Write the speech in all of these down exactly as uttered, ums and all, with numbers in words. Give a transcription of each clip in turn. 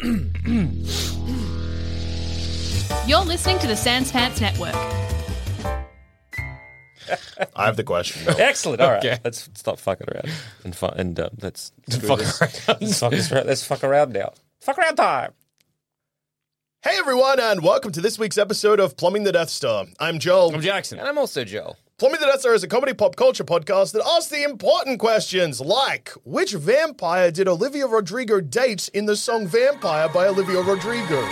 You're listening to the Sans Pants Network. I have the question. Excellent. All right. Okay. Let's stop fucking around and fu- and uh, let's screw Fuck this. around. Let's fuck this around. Let's fuck around now. Fuck around time. Hey everyone, and welcome to this week's episode of Plumbing the Death Star. I'm Joel. I'm Jackson. And I'm also Joe. Plumbing the Death Star is a comedy pop culture podcast that asks the important questions like, which vampire did Olivia Rodrigo date in the song Vampire by Olivia Rodrigo?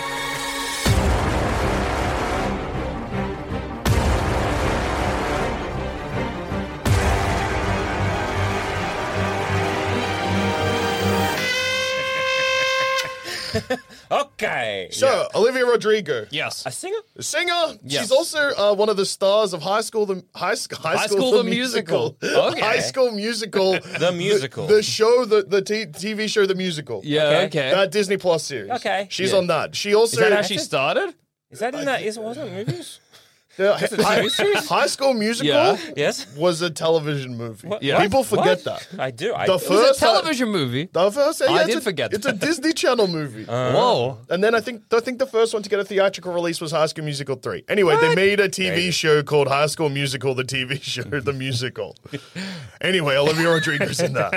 Okay. So, Olivia Rodrigo, Yes. A singer? a singer. Yes. She's also uh, one of the stars of High School the High, Sc- High, High School, School the, the Musical. Musical. Okay. High School Musical. The musical. The, the show, the the t- TV show, The Musical. Yeah, Okay. okay. That Disney Plus series. Okay. She's Yeah. on that. She also Is that how she started? Is that in that? Is wasn't it movies? Yeah, Just a T V series? High School Musical Yeah. Yes. was a television movie. What? Yeah. People forget What? that. I do. I The It was first a television movie. The first, yeah, I it's did a, forget It's a that. Disney Channel movie. Whoa. And then I think I think the first one to get a theatrical release was High School Musical three. Anyway, they made a T V show called High School Musical, the T V show, the musical. Anyway, Olivia Rodrigo's in that.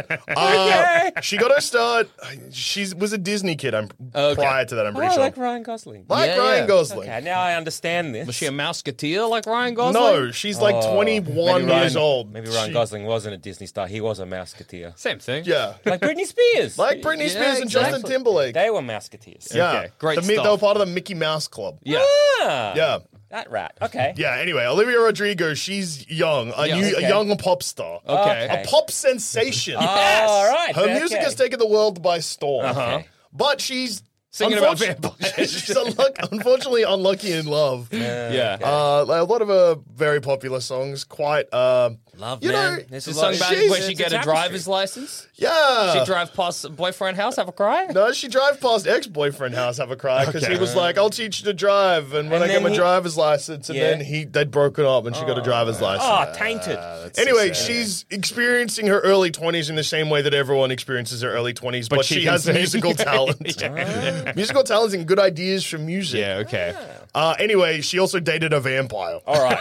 Uh, she got her start. She was a Disney kid. I'm Okay. prior to that. I'm Oh, pretty I sure. like Ryan Gosling. Like Yeah, Ryan yeah. Gosling. Okay, now I understand this. Was she a Mouseketeer like Ryan Gosling? No, she's like twenty-one Maybe years Ryan- old. Maybe Ryan She- Gosling wasn't a Disney star. He was a Mouseketeer. Same thing. Yeah. Like Britney Spears. Like Britney Yeah, Spears and exactly. Justin Timberlake. They were Mouseketeers. Yeah. Okay, great The Mi- They stuff. were part of the Mickey Mouse Club. Yeah. Ah, Yeah. That rat. Okay. Yeah, anyway, Olivia Rodrigo, she's young, a, Yeah. new, Okay. a young pop star. Okay. A pop sensation. Oh, all right. Her okay. music has taken the world by storm. Uh-huh. But she's Singing about unfortu- vampires. she's unluck- unfortunately unlucky in love. Yeah. Uh, like a lot of her very popular songs, quite, uh, Love, you man. know, There's This a lot song of- about She's- where she it's get a tapestry. driver's license. yeah. She drive past a boyfriend house, have a cry. No, she drive past ex-boyfriend house, have a cry, because Okay. he was like, I'll teach you to drive, and when And I get then my he- driver's license, and Yeah. then he they'd broken up, and she got a driver's license. Oh, tainted. Anyway, she's experiencing her early twenties in the same way that everyone experiences their early twenties, but, But she, she can has sing. musical talent. Musical talent and good ideas for music. Yeah. Okay. Uh, anyway, she also dated a vampire, All right.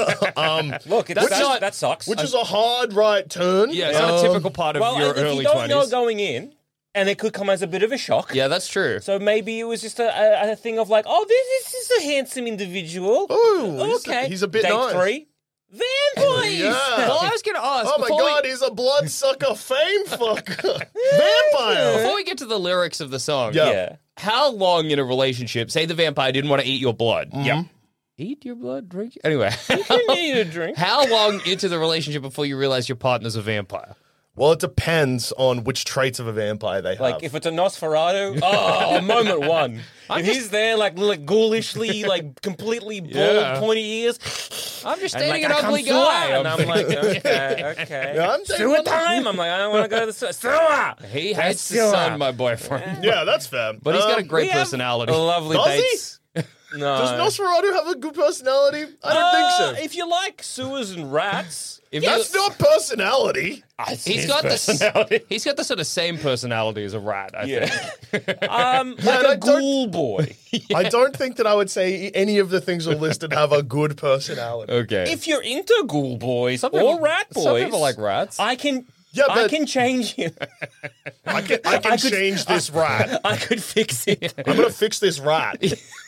um, Look, it's, That's that's, not- that sucks. which is a hard right turn. Yeah. It's not a Um, typical part of well, your if early you don't twenties. know going in, and it could come as a bit of a shock. Yeah, that's true. So maybe it was just a, a, a thing of like, oh, this, this is a handsome individual. Ooh, he's a- okay. he's a bit Date nice. three. Vampires. Yeah. Well, I was going to ask. Oh my before we- god, he's a bloodsucker fame fucker. Vampire. Before we get to the lyrics of the song, Yeah. Yeah. how long in a relationship, say the vampire didn't want to eat your blood. Yeah. Eat your blood, drink. Anyway, You need a drink. how long into the relationship before you realize your partner's a vampire? Well, it depends on which traits of a vampire they have. Like if it's a Nosferatu, oh, moment one. If he's there, like like ghoulishly, like completely bald, Yeah. pointy ears, I'm just and dating like an I come ugly sewer, guy. and I'm like, okay, okay. Yeah, I'm dating sewer one of- time. I'm like, I don't want to go to the sewer. Sewer. he That's hates the sewer. sun, my boyfriend. yeah, that's fair. But he's got a Um, great We have personality. Lovely Does he? dates. No. Does Nosferatu have a good personality? I don't Uh, think so. If you like sewers and rats, If That's you- not personality. He's got the he's got the sort of same personality as a rat. I yeah. think. um, Yeah, like I a don't- ghoul boy. I don't think that I would say any of the things on listed have a good personality. Okay. If you're into ghoul boys Some or people- rat boys, some people like rats. I can. Yeah, I but- can change you. I can, I can I could- change this rat. I could fix it. I'm going to fix this rat.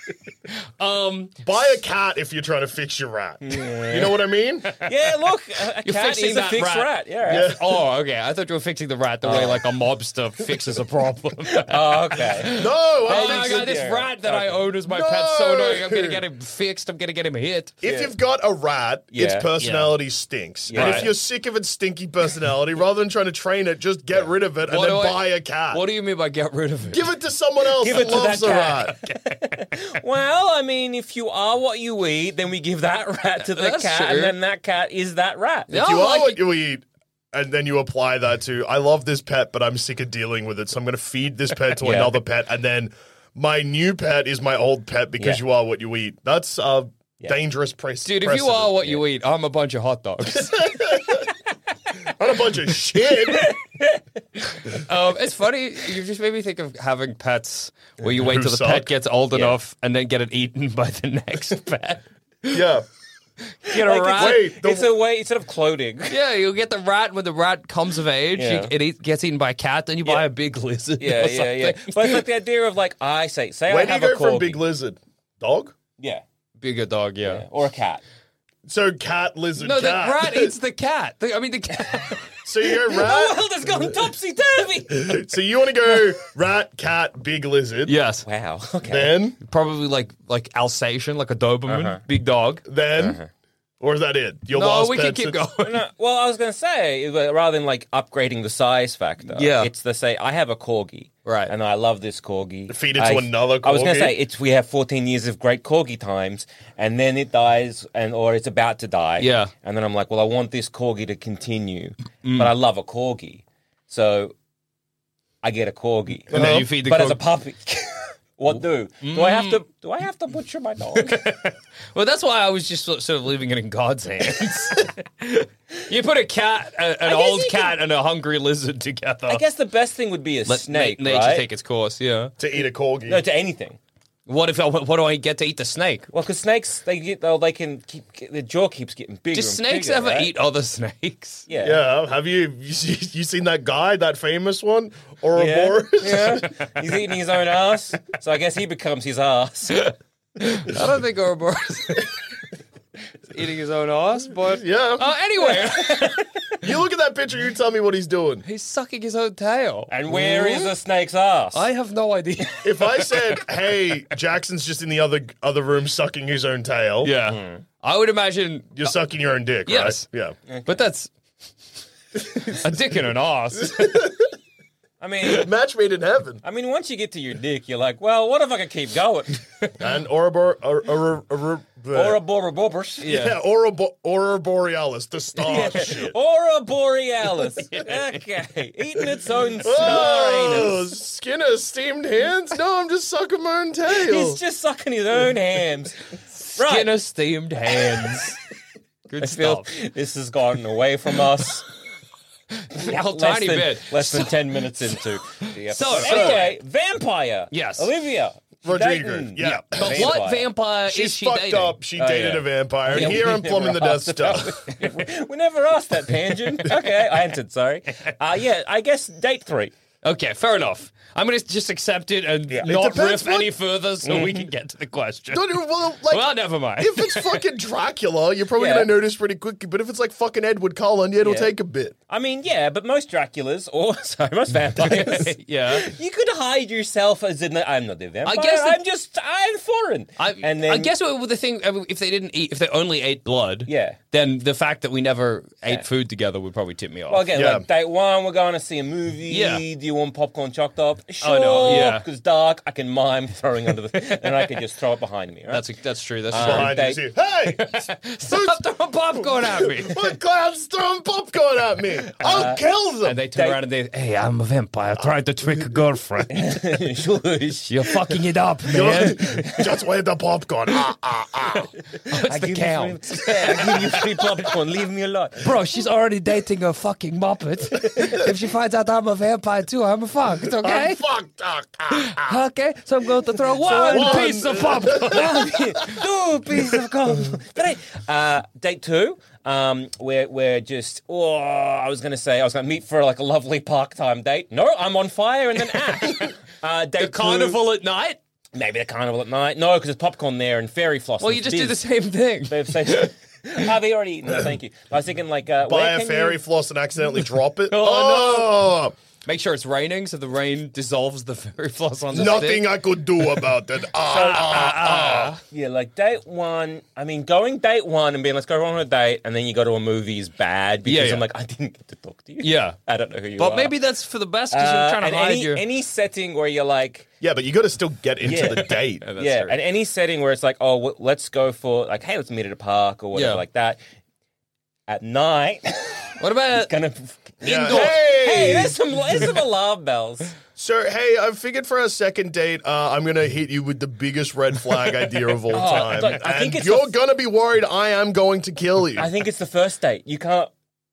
um, Buy a cat if you're trying to fix your rat. You know what I mean? Yeah, look, a, a You're cat fixing is a that fixed rat. rat. Yeah. Yeah. oh, okay. I thought you were fixing the rat the way like a mobster fixes a problem. Oh, okay. No, Oh I'm my fixing god, this yeah. rat that I Okay. own as my No. pet so annoying. I'm gonna get him fixed. I'm gonna get him hit. If you've got a rat, its Yeah. personality stinks. Yeah. And if Right. you're sick of its stinky personality, rather than trying to train it, just get rid of it and What then do I- buy a cat. What do you mean by get rid of it? Give it to someone else Give that it to loves that the cat. rat. Well, I mean, if you are what you eat, then we give that rat to the That's cat, true. and then that cat is that rat. Yeah. If you Oh, are like what it- you eat, and then you apply that to, I love this pet, but I'm sick of dealing with it, so I'm going to feed this pet to Yeah. another pet, and then my new pet is my old pet because Yeah. you are what you eat. That's a dangerous pre- Dude, if precedent. you are what you eat, I'm a bunch of hot dogs. Not a bunch of shit. Um, it's funny. You just made me think of having pets where you wait Who till the suck. pet gets old Yeah. enough and then get it eaten by the next pet. Yeah. Get a Like, rat. Wait, the- It's a way instead of clothing. Yeah, you get the rat when the rat comes of age. Yeah. You, it eat, gets eaten by a cat, then you buy Yeah. a big lizard. Yeah, or yeah, yeah. something. But it's like the idea of like I say, say Where I do you have go a corgi. from big lizard? Dog? Yeah, Bigger dog, yeah. yeah, or a cat. So cat, lizard, No, the cat. rat eats the cat. The- I mean, the cat. So you go Oh, rat. world has gone topsy turvy. So you want to go rat, cat, big lizard. Yes. Wow. Okay. Then, Probably like like Alsatian, like a Doberman, Uh-huh. big dog. then, or is that it? Your No, last we can pets? keep going. No, well, I was going to say, uh, rather than like upgrading the size factor, Yeah. it's the say I have a corgi, Right. and I love this corgi. Feed it I, to another I was going corgi? to say it's we have fourteen years of great corgi times, and then it dies, and or it's about to die. Yeah. and then I'm like, well, I want this corgi to continue, but I love a corgi, so I get a corgi. And then you feed the but corgi. as a puppy. What do? Do I have to? Do I have to butcher my dog? Well, that's why I was just sort sort of leaving it in God's hands. You put a cat, a, an guess old you cat, and a hungry lizard together. I guess the best thing would be a Let snake, na- nature right? take its course. Yeah. To eat a corgi. No, to anything. What if? I, what do I get to eat the snake? Well, because snakes, they get, oh, they can keep the jaw keeps getting bigger. Do and snakes bigger, ever right? eat other snakes? Yeah. Yeah, have you you, see, you seen that guy, that famous one, Yeah. Ouroboros? yeah. He's eating his own ass, so I guess he becomes his ass. I don't think Ouroboros is eating his own ass, but Yeah. Uh, anyway, You look at that picture, you tell me what he's doing. he's sucking his own tail. And where is a snake's ass? I have no idea. If I said, "Hey, Jackson's just in the other other room sucking his own tail," Yeah, I would imagine. you're sucking your own dick, Yes. right? Yeah. But that's a dick and an ass. I mean, Match made in heaven. I mean, once you get to your dick, you're like, well, what if I could keep going? And Ouroboros, or, or, or, Or a bora bobbers. yeah, Ourobo- Aurora Borealis, the star shit. Aura borealis. Okay. Eating its own star Oh, anus. Skinner, steamed hands? No, I'm just sucking my own tail. He's just sucking his own hams. Right. Skinner steamed hands. Good I feel stuff. this has gotten away from us. A less tiny than, bit. Less than ten minutes into the episode. So- anyway, vampire. Yes. Olivia. Rodrigo, Dating. yeah. But what vampire She's is she fucked dating? up. She Oh, dated yeah. a vampire. Yeah, and here we I'm plumbing the never Death asked Star. about- we never asked that tangent. Okay, I answered, sorry. Uh, yeah, I guess date three. Okay, fair enough. I'm going to just accept it and It not depends riff what- any further so we can get to the question. Don't you- well, like, Well, never mind. if it's fucking Dracula, you're probably Yeah. going to notice pretty quickly. But if it's like fucking Edward Cullen, yeah, it'll Yeah. take a bit. I mean, yeah, but most Draculas, or sorry, most vampires, yeah. you could hide yourself as in, I'm not a vampire, guess the- I'm just, I'm foreign. I, and then, I guess what the thing, I mean, if they didn't eat, if they only ate blood, Yeah. then the fact that we never ate Yeah. food together would probably tip me off. Well, again, Yeah. like date one, we're going to see a movie. Yeah. Do you want popcorn chopped up? Sure. Oh, no, yeah. Because it's dark, I can mime throwing under the, and I can just throw it behind me. Right? That's that's true. That's Um, true. Behind you, they- see, hey, Stop throwing popcorn at me. what clown's throwing popcorn at me? I'll Uh, kill them. And they turn They- around and they, hey, I'm a vampire. I tried to trick a girlfriend. Shush. You're fucking it up, man. Just wait the popcorn. Ah, ah, ah. It's I the give cow. You free, yeah, I give you free popcorn. Leave me alone. Bro, she's already dating a fucking muppet. If she finds out I'm a vampire too, I'm fucked, okay? I'm fucked. Ah, ah, ah. Okay, so I'm going to throw one, one- piece of popcorn. Two pieces of corn. Uh, date two. Um, we're we're just. Oh, I was gonna say I was gonna meet for like a lovely park time date. No, I'm on fire and then ash. Uh, date The two, carnival at night? Maybe the carnival at night. No, because there's popcorn there and fairy floss. Well, and you just do the biz. same thing. They've said- Have they already eaten? No, thank you. I was thinking like uh, Buy where a can fairy you- floss and accidentally drop it. Oh, Oh, Make sure it's raining so the rain dissolves the fairy floss on the nothing stick. I could do about it. Ah, ah, ah. Yeah, like date one. I mean, going date one and being let's go on a date, and then you go to a movie is bad because Yeah, yeah. I'm like I didn't get to talk to you. Yeah. I don't know who you are. But maybe that's for the best because Uh, you're trying and to hide any, your... any setting where you're like, Yeah, but you got to still get into Yeah. the date. That's yeah, true. and any setting where it's like, oh, w- let's go for like, hey, let's meet at a park or whatever Yeah. like that. At night, What about... it's gonna Yeah. indoor. Hey! Hey, there's some there's some alarm bells. So, hey, I figured for our second date, uh, I'm going to hit you with the biggest red flag idea of all Oh, I time. thought- I think and it's you're the- going to be worried I am going to kill you. I think it's the first date. You can't.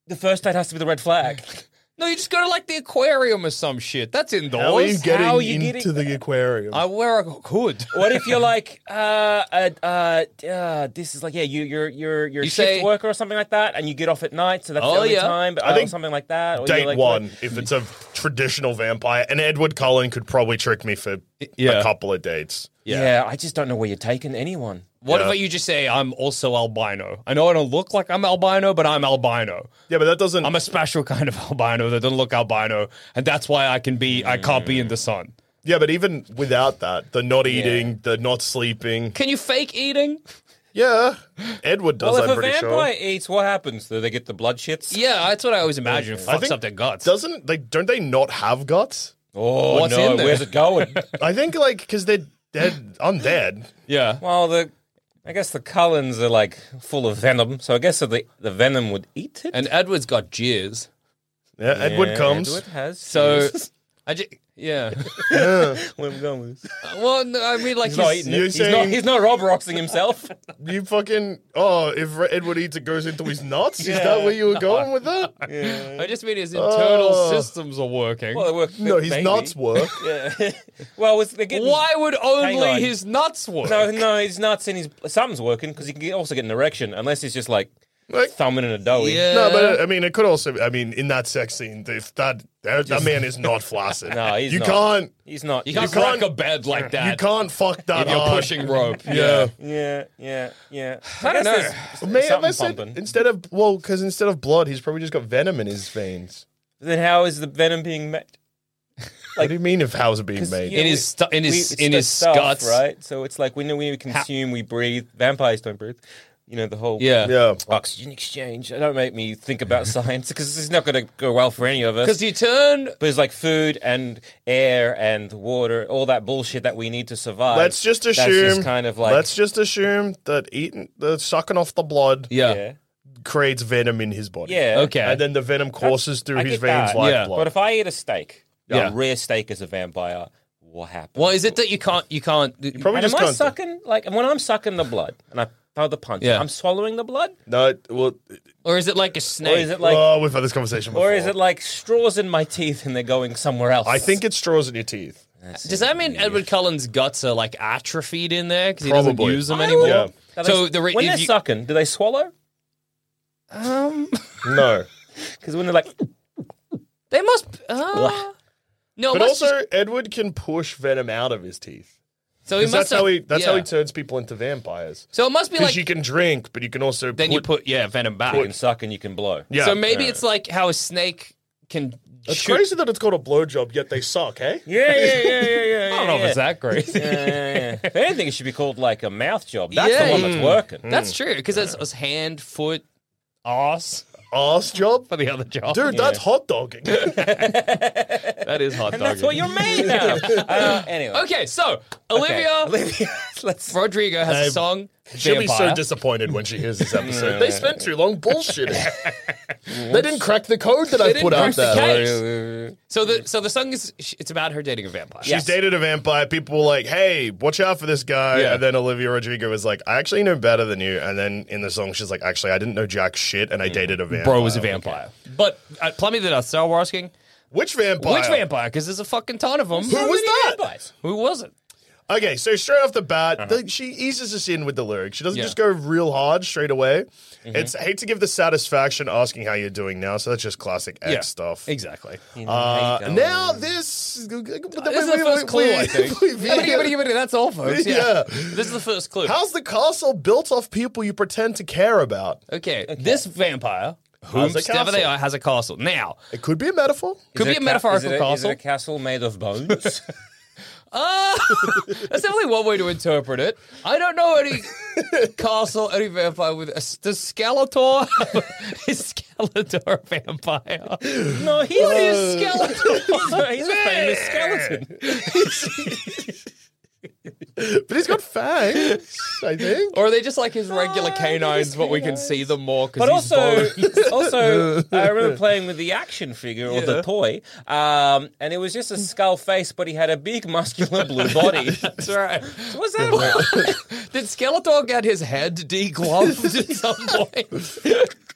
The first date has to be the red flag. No, you just go to like the aquarium or some shit. That's indoors. How are you getting How are you into getting- the aquarium? I wear a hood. What if you're like, uh, uh, uh, uh this is like, yeah, you, you're you're you're a You shift say- worker or something like that, and you get off at night, so that's Oh, the only yeah. time. But, I uh, think something like that. Or Date you're like, one, if it's a traditional vampire, and Edward Cullen could probably trick me for Yeah. a couple of dates. Yeah. I just don't know where you're taking anyone. What Yeah. if you just say I'm also albino? I know I don't look like I'm albino, but I'm albino. Yeah, but that doesn't. I'm a special kind of albino that doesn't look albino, and that's why I can be. I can't be in the sun. yeah, but even without that, the not eating, the not sleeping. Can you fake eating? Yeah, Edward does. Well, I'm if a pretty vampire sure. eats, what happens? Do they get the blood shits? Yeah, that's what I always imagine. I Fucks think- up their guts. Doesn't they? Don't they not have guts? Oh What's no, in there? where's it going? I think like because they're they're undead. Yeah. Well, the I guess the Cullens are like full of venom, so I guess the the venom would eat it. And Edward's got jizz. Yeah, Edward Yeah, comes. Edward has. So, I just, yeah. where I'm going with this. Well, no, I mean, like, He's not he's, eating you're it. He's not. saying- He's not Rob Roxing himself. You fucking oh! If Edward eats, it goes into his nuts. Is that where you were going with that? I just mean his internal Oh. systems are working. well, they work. No, his maybe. nuts work. Yeah. well, it's, they're getting. Why would Hang only on. his nuts work? No, no, his nuts and his something's working because he can get, also get an erection, unless he's just like Like, thumbing in a doughy. Yeah. no, but I mean, it could also. I mean, in that sex scene, if that that, that man is not flaccid. No, he's you not. can't. He's not. You can't You can't- crack a bed like that. You can't fuck that if you're hard. pushing rope. Yeah. Yeah, yeah, yeah. I don't guess know. there's- May there's have I something said pumping. instead of well, because instead of blood, he's probably just got venom in his veins. Then how is the venom being made? What do you mean if how's it being 'Cause, made? you know, In his stu- in his- we- it's in the his stuff, guts. right? So it's like when we consume, we breathe. Vampires don't breathe. You know the whole Yeah. Yeah. oxygen exchange. It don't make me think about science because it's not going to go well for any of us. Because you turn. But it's like food and air and water, all that bullshit that we need to survive. Let's just That's assume. just kind of like let's just assume that eating, the sucking off the blood, Yeah. yeah, creates venom in his body. yeah. Okay. And then the venom courses through I his get veins that. like Yeah. blood. But if I eat a steak, Yeah. a rare steak as a vampire, what happens? Well, is it that you can't. You can't. Probably And just am I can't. sucking like when I'm sucking the blood and I throw the punch? Yeah. I'm swallowing the blood, No, it- well, Or is it like a or snake? is it like, oh, we've had this conversation before. or is it like straws in my teeth and they're going somewhere else? I think it's straws in your teeth. Does that mean Edward Cullen's guts are like atrophied in there because he doesn't Probably. use them I anymore? Yeah. Are So they- the re- when if they're you- sucking, do they swallow? Um, No. Because when they're like, they must. Uh, no, it But must also, just- Edward can push venom out of his teeth. so he 'Cause must. that's how he. That's how yeah. he turns people into vampires. So it must be Because like you can drink, but you can also then put, you put yeah venom back. you can suck and you can blow. Yeah. so maybe Yeah. it's like how a snake can. It's shoot- crazy that it's called a blowjob, yet they suck, eh? Yeah, yeah, yeah, yeah, yeah. I don't know if it's that crazy. Yeah, yeah, yeah. If anything, it should be called like a mouth job. That's Yeah. the one that's Mm. working. That's true because it's, it's hand, foot, ass Ass job? for the other job. Dude, that's hot dogging. that is hot And dog. that's what you're made now. Uh, anyway. Okay, so Okay. Olivia Olivia, let's. Rodrigo has Hey, a song. She'll be so Vampire. disappointed when she hears this episode. They spent too long bullshitting. They didn't crack the code that I didn't put out crack the there. case. So the so the song is it's about her dating a vampire. She's Yes. dated a vampire. People were like, hey, watch out for this guy. Yeah. And then Olivia Rodrigo was like, I actually know better than you. And then in the song, she's like, actually, I didn't know jack shit and I dated a vampire. Bro was a vampire. But uh, Plummy did us. So we're asking Which vampire? which vampire? Because there's a fucking ton of them. Who was that? Vampires. Who was it? Okay, so straight off the bat, the, she eases us in with the lyrics. She doesn't Yeah. just go real hard straight away. It's I hate to give the satisfaction asking how you're doing now, so that's just classic X Yeah. stuff. Exactly. Uh, How you now going? this, This is the first clue, I think. That's all, folks. Yeah. Yeah. This is the first clue. How's the castle built off people you pretend to care about? Okay, this vampire, Has a whomsoever they castle. are, has a castle. Now, It could be a metaphor. could Is be it a ca- metaphorical is it a, castle. Is it a castle made of bones? Uh, that's definitely one way to interpret it. I don't know any castle, any vampire with a does Skeletor. Is Skeletor a vampire? no, he's What a is Skeletor? He's a famous skeleton. But he's got fangs, I think. Or are they just like his regular canines, but we can see them more because But he's also, bald? also, I remember playing with the action figure or Yeah. the toy, um, and it was just a skull face, but he had a big muscular blue body. That's right. So what's that about? Did Skeletor get his head degloved at some point?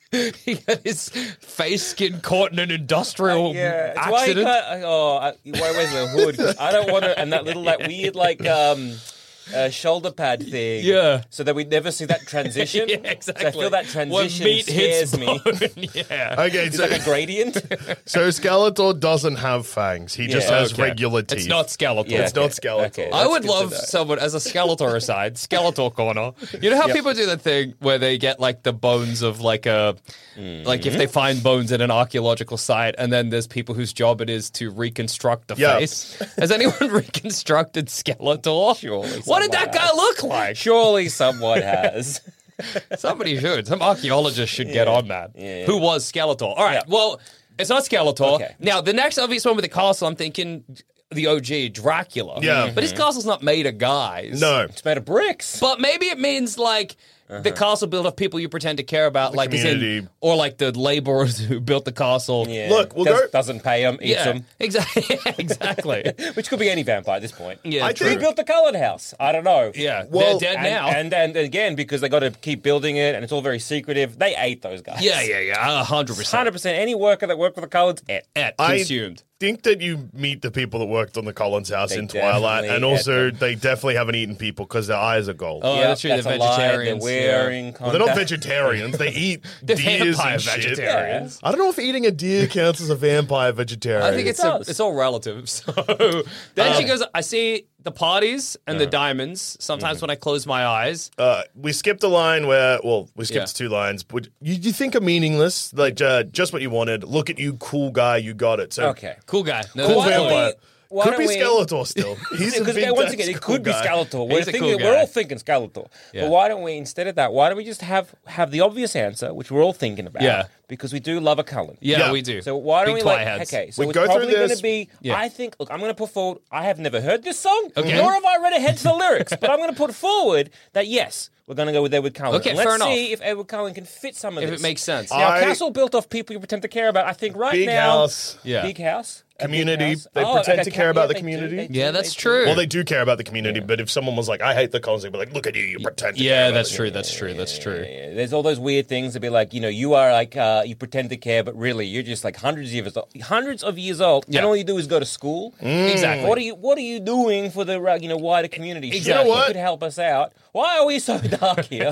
he got his face skin caught in an industrial Yeah, it's why he accident. can't, oh, I, why where's the hood? 'Cause I don't want to, and that little like weird like um, uh, shoulder pad thing. Yeah. so that we never see that transition. Yeah, exactly. So I feel that When transition meat hits scares me. bone. yeah. Okay, It's so, like a gradient. so Skeletor doesn't have fangs. He just Yeah. has Okay. regular teeth. It's not Skeletor. Yeah, It's not okay. Skeletor. Okay. I That's would good to love know. someone as a Skeletor aside, Skeletor corner. You know how Yep. people do that thing where they get like the bones of like a, like if they Mm-hmm. find bones at an archaeological site, and then there's people whose job it is to reconstruct the Yeah. face. Has anyone reconstructed Skeletor? Surely What did that someone guy has. look like? Surely someone has. Somebody should. Some archaeologist should get on that. Yeah. Who was Skeletor? All right. Yeah. Well, it's not Skeletor. Okay. Now, the next obvious one with the castle, I'm thinking the O G, Dracula. Yeah. But his castle's not made of guys. No. It's made of bricks. But maybe it means like the castle built of people you pretend to care about, like as in, community. or like the laborers who built the castle. Yeah. Look, we'll Does, go- doesn't pay them, eats Yeah, them. exactly. exactly. Which could be any vampire at this point. Yeah, I true. Who think- built the coloured house? I don't know. Yeah, Well, they're dead And, now. and and again, because they got to keep building it, and it's all very secretive. They ate those guys. yeah, yeah, yeah, a hundred percent. Hundred percent. Any worker that worked for the Cullens, ate. Et, I- consumed. think that you meet the people that worked on the Collins house They in Twilight, definitely and also had them. they definitely haven't eaten people because their eyes are gold. Oh, Yeah, that's true. that's They're a lie. vegetarians. They're yeah. wearing. Well, they're not contact- vegetarians. They eat They're deers vampire and shit. vegetarians. I don't know if eating a deer counts as a vampire vegetarian. I think it's a, does. it's all relative. So then she goes, I see the parties and the diamonds sometimes when I close my eyes. Uh, we skipped a line where, well, we skipped Yeah. two lines. But you, you think are meaningless, like uh, just what you wanted. Look at you, cool guy, you got it. So Okay. Cool guy. No, cool Why that's don't we- vampire. why Could don't be we- Skeletor still. He's a Because big once ass again, it cool could be guy. Skeletor. We're He's a thinking, cool we're guy. all thinking Skeletor. Yeah. But why don't we, instead of that, why don't we just have have the obvious answer, which we're all thinking about? Yeah. Because we do love a Cullen. Yeah, Yeah. we do. So why don't Big we like? Twilightheads. Okay, so We it's go through probably going this- to be. Yeah. I think. Look, I'm going to put forward. I have never heard this song, Okay. nor have I read ahead to the lyrics. But I'm going to put forward that yes, we're going to go with Edward Cullen. Okay, And let's fair enough. see if Edward Cullen can fit some of If this. it makes sense. Now, I- castle built off people you pretend to care about. I think right Big now, house. Yeah. big house, A big Community. house. They Oh, pretend okay, to care ca- about yeah, the they do, community. they do, Yeah, they that's do. true. Well, they do care about the community, but if someone was like, I hate the Collins, they'd be like, look at you, you pretend to care Yeah, about that's the true. That's true. That's true. Yeah, there's all those weird things to be like, you know, you are like, uh, you pretend to care, but really you're just like hundreds of years, hundreds of years old, Yeah. and all you do is go to school. Exactly. What are you What are you doing for the uh, you know wider community? Exactly. Surely You know what? You could help us out. Why are we so dark here?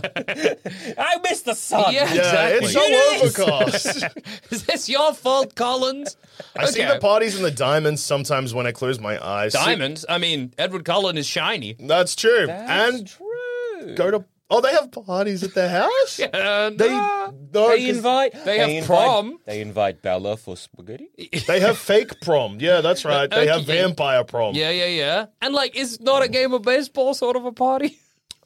I miss the sun. Yeah. Yeah, it's so Exactly. overcast. Is this your fault, Collins? I see the parties and the diamonds sometimes when I close my eyes. See- Diamonds. I mean, Edward Cullen is shiny. That's true. That's and true. go to. Oh, they have parties at their house? And, They, uh, no, They 'cause invite. They have invite, prom. They invite Bella for spaghetti. they have fake prom. Yeah, that's right. They have Okay. vampire prom. yeah, yeah, yeah. And like, is not a game of baseball sort of a party?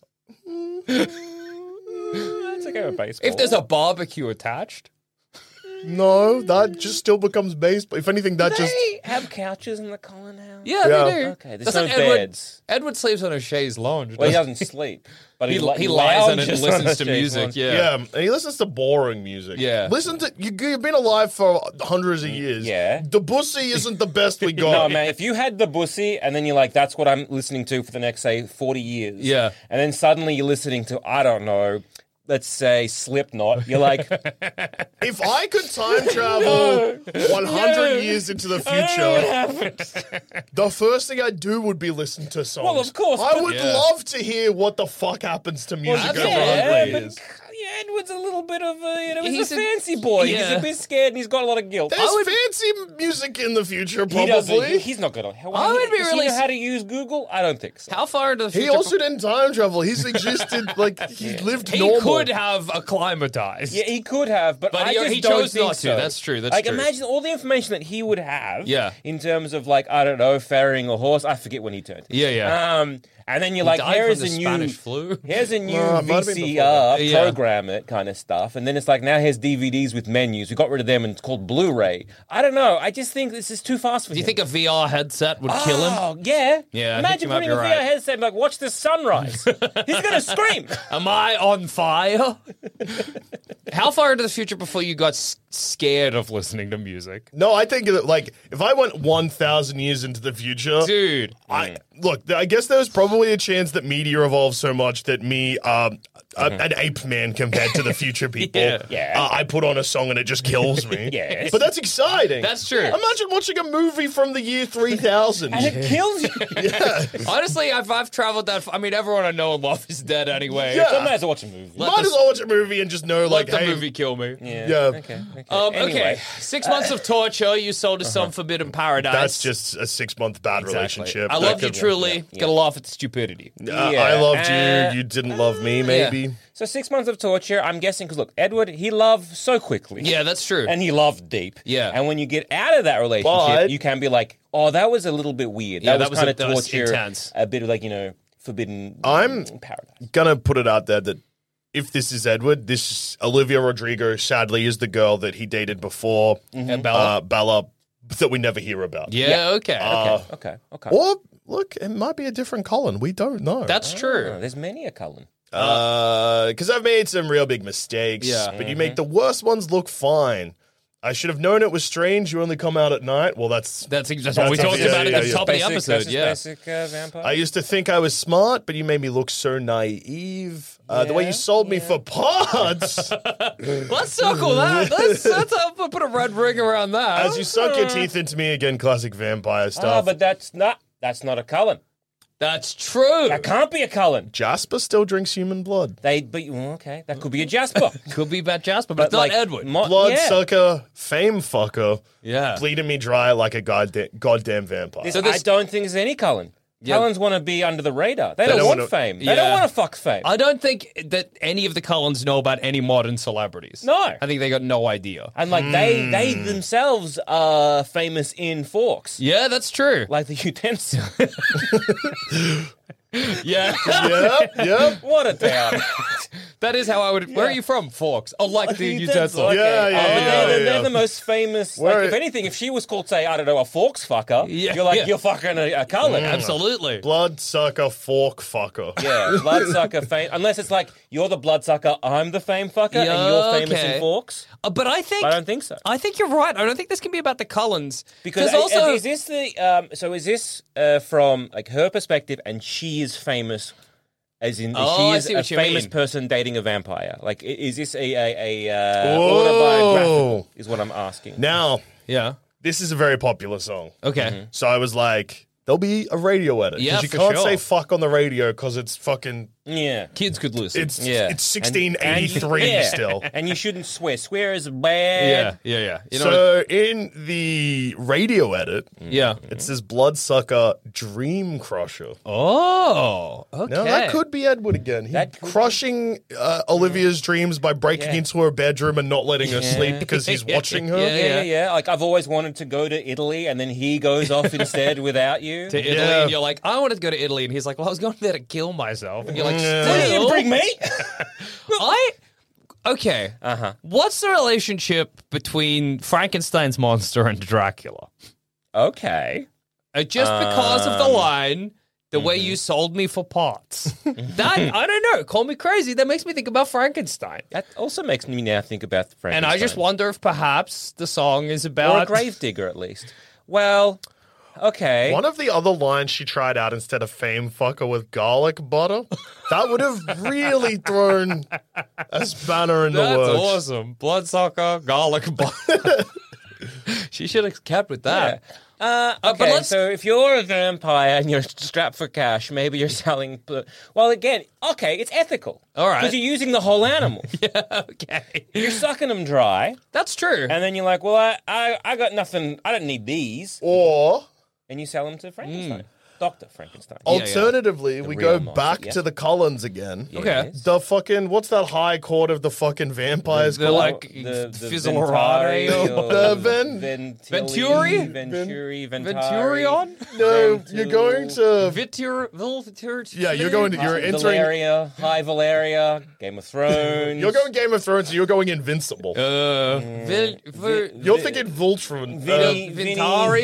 That's a game of baseball. If there's a barbecue attached. No, that just still becomes baseball. If anything, that just. they have couches in the Cullen house. Yeah, Yeah. they do. Okay, there's Doesn't no Edward, beds. Edward sleeps on a chaise lounge. Well, he doesn't doesn't sleep, but he? he, li- He lies on it and lounges on listens a to chaise music. lounge. Yeah. Yeah, and he listens to boring music. Yeah. Listen to you. You've been alive for hundreds of years. Yeah. The bussy isn't the best we got. No, man, if you had the bussy and then you're like, that's what I'm listening to for the next, say, forty years. Yeah. And then suddenly you're listening to, I don't know, let's say Slipknot. You're like, If I could time travel one hundred years into the future, the first thing I'd do would be listen to songs. Well, of course, I but- would Yeah. love to hear what the fuck happens to music well, over yeah, one hundred but years. yeah, Edward's a little bit of a, you know, he's, He's a a- fancy boy. He's yeah. a bit scared and he's got a lot of guilt. There's fancy music in the future, He doesn't, probably. he- He, he's not going to. I would be does really he know s- how to use Google? I don't think so. How far into the future? also didn't time travel. He's existed like he lived he normal. could have acclimatized. Yeah, he could have, but, But I he- just he don't chose think not to. so. That's true, that's like, true. imagine all the information that he would have. Yeah. In terms of like I don't know, ferrying a horse. I forget when he turned. Yeah, yeah. Um, and then you're He like, died here from is the a new Spanish flu. Here's a new No, it might have been V C before R, that. Yeah. program it kind of stuff, and then it's like now here's D V Ds with menus. We got rid of them and it's called Blu-ray. I don't know. I just think this is too fast for Do you him. think a V R headset would kill him? Oh yeah, Yeah, I Imagine think you might putting be a V R right. headset and like, watch the sunrise. He's gonna scream. Am I on fire? How far into the future before you got s- scared of listening to music? No, I think that, like, if I went one thousand years into the future, Dude. I look. I guess there's probably a chance that media evolves so much that me, um, a, an ape man compared to the future people, Yeah. Yeah. Uh, I put on a song and it just kills me. Yes. But that's exciting. That's true. Imagine watching a movie from the year three thousand. And it kills you. Honestly, if I've traveled that far, I mean, everyone I know and love is dead anyway. Yeah. So I might as well watch a movie. Might as well watch a movie and just know, Let like, the hey, movie kill me. Yeah. Yeah. Okay. Okay. Um, Anyway. Okay, six months of torture. You sold us some forbidden paradise. that's just a six month bad Exactly. relationship. I That love you could- truly. yeah. Gotta laugh at the stupidity. Uh, Yeah. I loved Uh, you. You didn't love me, maybe. So six months of torture. I'm guessing because look, Edward, he loved so quickly. Yeah, that's true. And he loved deep. Yeah. And when you get out of that relationship, But- you can be like, oh, that was a little bit weird. Yeah, that, that was was kind a- of that was torture. intense. A bit of like, you know, forbidden I'm- paradise. Gonna put it out there that if this is Edward, this Olivia Rodrigo sadly is the girl that he dated before, And Bella. uh, Bella, that we never hear about. yeah, okay. Uh, Okay. Okay. Or look, it might be a different Colin. We don't know. That's Oh, true. there's many a Cullen. because I've made some real big mistakes. Yeah. But you make the worst ones look fine. I should have known it was strange. You only come out at night. Well, that's. That's, that's what That's we a- talked yeah, about yeah, at the yeah. top of the Basic, episode. that's just Yeah. Basic uh, vampire. I used to think I was smart, but you made me look so naive. Uh, the way Yeah, you sold me yeah. for parts. Let's circle that. Let's, let's uh, put a red ring around that. As you sunk your teeth into me again, classic vampire Ah, stuff. but that's not. That's not a Cullen. That's true. That can't be a Cullen. Jasper still drinks human blood. They, but well, okay, that could be a Jasper. Could be about Jasper, but, it's not like Edward. mo- Blood yeah. sucker, fame fucker, yeah. bleeding me dry like a goddamn, goddamn vampire. This- So this- I don't think there's any Cullen. Yeah. Cullens want to be under the radar. They, don't, don't want wanna- fame. They Yeah. don't want to fuck fame. I don't think that any of the Cullens know about any modern celebrities. No. I think they got no idea. and like they, they Hmm. themselves are famous in forks, Yeah, that's true. like the utensil. Yeah. yep, yep. What a town! That is how I would. Where are you from? Forks. Oh, like the utensil. Okay. Yeah, yeah, Oh, but yeah, they're, the- yeah. they're the most famous. Where- Like, if anything, if she was called, say, I don't know, a forks fucker, Yeah, you're like, yeah. you're fucking a, a Cullen. Absolutely. Blood sucker, fork fucker. Yeah, bloodsucker fame. Unless it's like you're the bloodsucker, I'm the fame fucker, and Yeah, you're famous okay. in forks. Uh, but I think I don't think so. I think you're right. I don't think this can be about the Cullens Because also also, is this the um? So is this uh, from like her perspective, and she is famous, as in Oh, she I is see a what you famous mean. person dating a vampire? Like, i- is this a a, a uh, Whoa. autobiographical? Is what I'm asking. Now, yeah. this is a very popular song. Okay. So I was like, there'll be a radio edit. 'Cause Yeah, you for can't sure. say fuck on the radio because it's fucking, Yeah. Kids could listen. it's Yeah. it's sixteen eighty-three And- yeah. still. And you shouldn't swear. Swear is yeah, bad. yeah, yeah. You know, So in the radio edit, yeah. it says bloodsucker dream crusher. Oh, okay. Now that could be Edward again. He That could be. crushing uh, Olivia's dreams by breaking Yeah. into her bedroom and not letting her Yeah. sleep because he's watching her. Yeah, Yeah, yeah, yeah. Like I've always wanted to go to Italy, and then he goes off instead without you. to Italy, Yeah. and you're like, I wanted to go to Italy, and he's like, well, I was going there to kill myself, and you're like, Yeah. Why still, didn't you bring me? I okay. Uh huh. What's the relationship between Frankenstein's monster and Dracula? Okay. Uh, just because of the Um, line, the way mm-hmm. you sold me for parts. That I don't know. Call me crazy. That makes me think about Frankenstein. That also makes me now think about the And I just Frankenstein. wonder if perhaps the song is or a about gravedigger at least. Well, okay. One of the other lines she tried out instead of fame fucker with garlic butter, that would have really thrown a spanner in the That's works. awesome. Bloodsucker, garlic butter. She should have kept with that. Yeah. Uh, Uh, but okay, let's- so if you're a vampire and you're strapped for cash, maybe you're selling. bl- Well, again, okay, it's ethical. All right. Because you're using the whole animal. Okay. You're sucking them dry, That's true. and then you're like, well, I, I, I got nothing. I don't need these. Or And you sell them to Frankenstein. Doctor Frankenstein. yeah. alternatively, we real go monster, back yeah. to the Collins again. Okay. Yes. The fucking what's that high court of the fucking vampires The- called? like, Fizzlerati or- The Ven- Venturi? Venturi, Ventari. Venturion? no, Ventu- you're going to Vitur, Vitur, yeah, you're going to you're entering. Valeria, High Valeria, Game of Thrones. You're going Game of Thrones. So you're going Invincible. Uh, Vin, Vir, you're thinking Voltron. Vinny, Uh, Vinny, Vintari?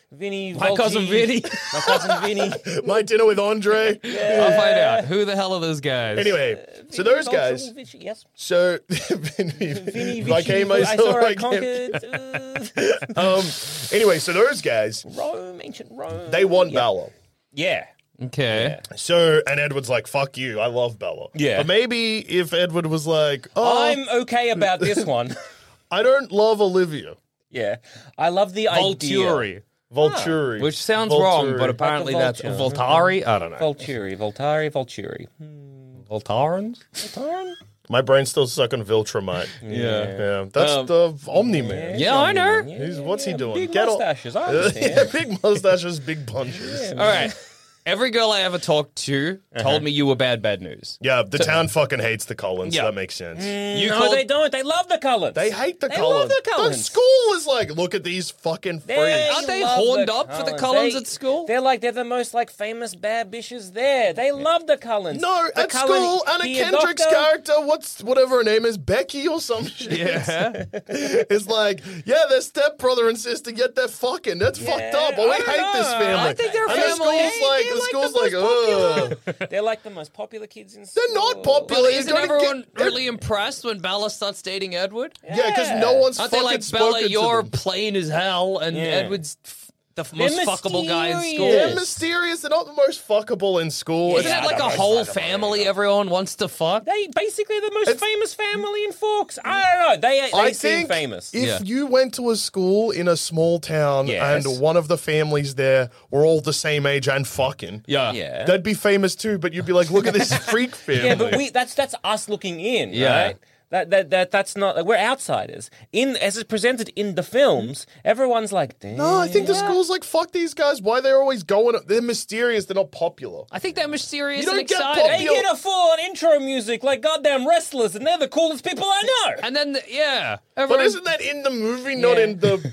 Vinny, My Volti, cousin Vinny. my cousin Vinny. My dinner with Andre. I'll find out. Who the hell are those guys? Anyway, so those guys. Volti, yes. So Vinny, Vinny, if I Vici, came I myself, saw I I came. conquered. uh, Um. Anyway, so those guys, Rome, ancient Rome. they want yeah. Bella. Yeah. Okay. So, and Edward's like, fuck you, I love Bella. Yeah. But maybe if Edward was like, oh, I'm okay about this one. I don't love Olivia. Yeah. I love the idea. Volturi. Volturi. Which sounds Volturi. wrong, but apparently Like a that's vulture. Voltari. I don't know. Volturi, Voltari, Volturi. Voltarans? Voltaran? My brain's still stuck on Viltrumite. Yeah. Yeah, that's Um, the Omni-Man. Yeah, I know. He's, what's he doing? Big Get all- mustaches, I yeah, understand. big mustaches, big punches. All right. Every girl I ever talked to told me you were bad, bad news. Yeah, the town fucking hates the Cullens. Yeah. So that makes sense. You no, called- they don't. They love the Cullens. They hate the They Cullens. love the Cullens. school is like, look at these fucking freaks. They Aren't they love horned the up for the Cullens. Cullens They- at school? They're like, they're the most like famous bad bitches there. They love the Cullens. No, the at Cullen, school, Anna he a Kendrick's doctor. character, what's whatever her name is, Becky or some shit. Yeah. It's like, yeah, they're stepbrother and sister, yet they're fucking. That's fucked up. Oh, I we don't hate this know. family. I think they're and family. the school's They- like, they're the like school's the like, most ugh. They're like the most popular kids in school. They're not popular. Well, You isn't gotta everyone get- really impressed when Bella starts dating Edward? Yeah, because no one's Aren't they fucking like, spoken Bella, to you're them. plain as hell, and Yeah. Edward's f- the f- most fuckable guy in school? They're mysterious. mysterious. They're not the most fuckable in school. Yeah, Isn't It's- it like the a most whole fuckable, family yeah. everyone wants to fuck? They basically the most It's- famous family in Forks. I don't know. They they I seem think famous. if Yeah. you went to a school in a small town Yes. and one of the families there were all the same age and fucking, Yeah. Yeah. they'd be famous too. But you'd be like, look at this freak family. Yeah, but we that's that's us looking in, Yeah. right? That, that that that's not we're outsiders. In as it's presented in the films, everyone's like, damn. No, I think the school's like, fuck these guys. Why they're always going? They're mysterious. They're not popular. I think they're mysterious You and don't get exciting. They get a full on intro music like goddamn wrestlers, and they're the coolest people I know. And then, the, yeah. But everyone- isn't that in the movie, not Yeah. in the?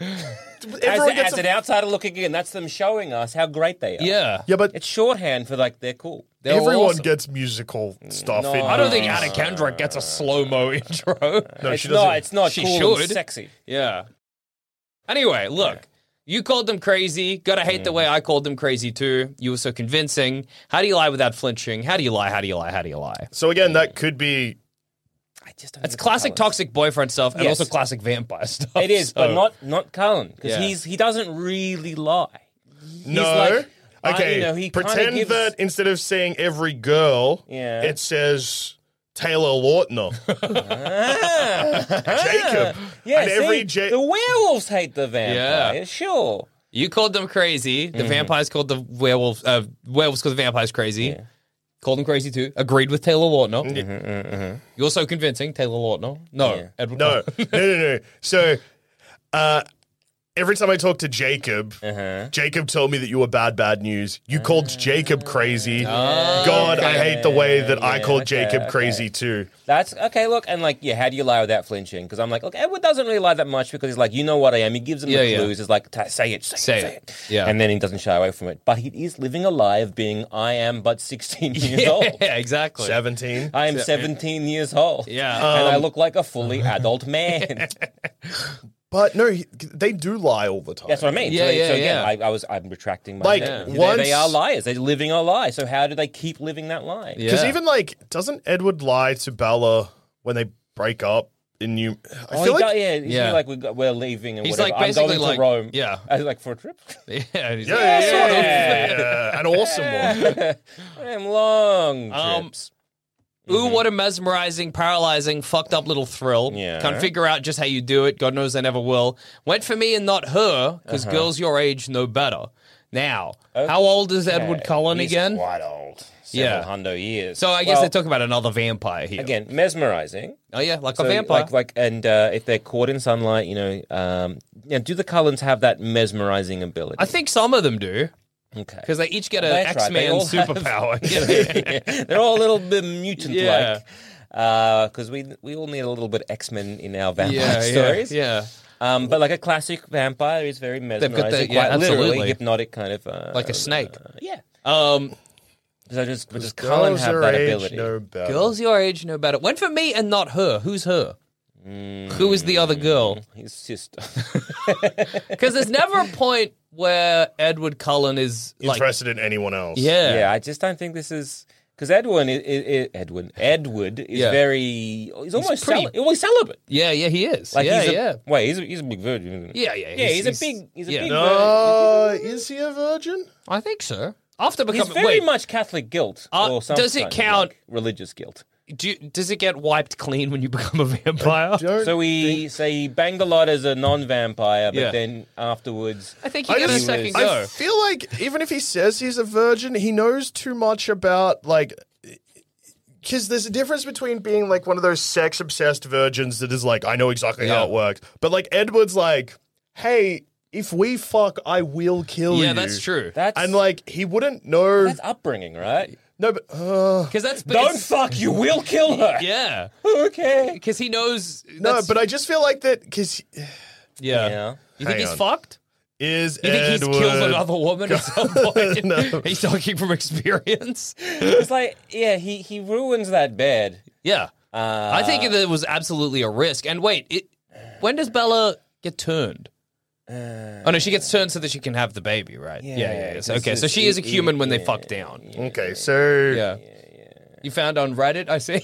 As, Everyone as gets an a, outsider looking in, that's them showing us how great they are. Yeah. yeah, but It's shorthand for like they're cool. They're everyone awesome. gets musical stuff. No. in I don't think movies. Anna Kendrick gets a slow-mo intro. No, it's she not. doesn't. It's not She cool and should. sexy. Yeah. Anyway, look. You called them crazy. Gotta hate the way I called them crazy too. You were so convincing. How do you lie without flinching? How do you lie? How do you lie? How do you lie? So again, that could be. I just don't It's think classic Cullen's- toxic boyfriend stuff and Yes. also classic vampire stuff. It is, but so- not not Cullen because Yeah. he's he doesn't really lie. No. like, uh, okay. you know, he kinda pretend gives- that instead of saying every girl, Yeah. it says Taylor Lautner, Ah. Jacob, Yeah, and every see, Ja- the werewolves hate the vampire. Yeah. Sure. You called them crazy. The vampires called the werewolves. Uh, werewolves called the vampires crazy. Yeah. Called them crazy too. Agreed with Taylor Lautner. You're so convincing, Taylor Lautner. No, Yeah. Edward. No, Cullen. no, no, no. So, uh, every time I talk to Jacob, Uh-huh. Jacob told me that you were bad, bad news. You called Jacob crazy. God, I hate the way that I yeah, called okay, Jacob okay. crazy too. That's okay. Look, and like, yeah, how do you lie without flinching? Because I'm like, look, Edward doesn't really lie that much because he's like, you know what I am. He gives him Yeah, the yeah. clues. He's like, "Ta- say it, say, Say it, say it. it. Yeah. And then he doesn't shy away from it. But he is living a lie of being, I am but sixteen years old. Yeah, exactly. seventeen. I am seventeen years old. Yeah. and I Um, look like a fully adult man. But no, he, they do lie all the time. That's what I mean. Yeah, so, they- yeah, so again, yeah. I, I was I'm retracting my Like, yeah. they, once- they are liars. They're living a lie. So how do they keep living that lie? Yeah. Because even like, doesn't Edward lie to Bella when they break up in New? I Oh, feel he like do- yeah, he's Yeah. like we got, we're leaving and He's whatever. like I'm basically going like- to Rome. yeah. I was like for a trip. Yeah, and he's yeah, like, yeah, sort of. yeah, yeah, an awesome one. Damn long Um, trips. Ooh, what a mesmerizing, paralyzing, fucked up little thrill. Yeah. Can't figure out just how you do it. God knows I never will. Went for me and not her, because Uh-huh. girls your age know better. Now, how old is Edward Yeah, Cullen he's again? Quite old. Yeah. Several hundo years. So I guess Well, they're talking about another vampire here. again mesmerizing. Oh yeah, like So, a vampire. like, like, and uh, if they're caught in sunlight, you know, um, yeah, do the Cullens have that mesmerizing ability? I think some of them do, okay, because they each get an That's right, they X-Man all have- superpower. they're all a little bit mutant Yeah. like. Because we we all need a little bit X Men in our vampire yeah, stories. yeah, Um, but like a classic vampire is very got the- mesmerizing, yeah, quite literally absolutely. hypnotic kind of. Uh, like a snake. uh, yeah. Um, So just, but just Cullen Girls have your that age ability. know better. girls your age know better. Went for me and not her. Who's her? Mm. Who is the other girl? His sister. Because there's never a point where Edward Cullen is like, Interested in anyone else. yeah, Yeah, I just don't think this is because Edwin is, is, Edwin Edward is Yeah. very. He's almost pretty- cel- well, he's celibate. yeah, yeah, he is. Like yeah, he's a, yeah, Wait, he's a, he's a big virgin. Isn't he? yeah, yeah. Yeah, he's, a big. He's a yeah. big. Uh, is he a virgin? I think so. After He's becoming, very wait, much Catholic guilt. Uh, or some does it kind of, count- like, religious guilt? do you, does it get wiped clean when you become a vampire? Don't So he say he banged a lot as a non-vampire, but Yeah. then afterwards, I think you I get a just- second I go. I feel like even if he says he's a virgin, he knows too much about like. Because there's a difference between being like one of those sex obsessed virgins that is like, I know exactly how Yeah. it works. But like Edward's like, hey, if we fuck, I will kill you. Yeah, that's true. that's And like he wouldn't know. that's upbringing, right? No, but uh, Because that's Don't it's- fuck, you will kill her. Yeah, Okay. because he knows. no, that's- but I just feel like that because yeah. Yeah. You think Hang he's on. fucked? is You think Edward, he's killed another woman at some point? No. He's talking from experience. It's like, yeah, he he ruins that bed. Yeah, Uh, I think that it was absolutely a risk. And wait, it, when does Bella get turned? oh no, she gets turned so that she can have the baby, right? Yeah, yeah. yeah. So, this okay, so is- she is a it- human when they yeah, fuck down. Okay, so Yeah. You found on Reddit, I see.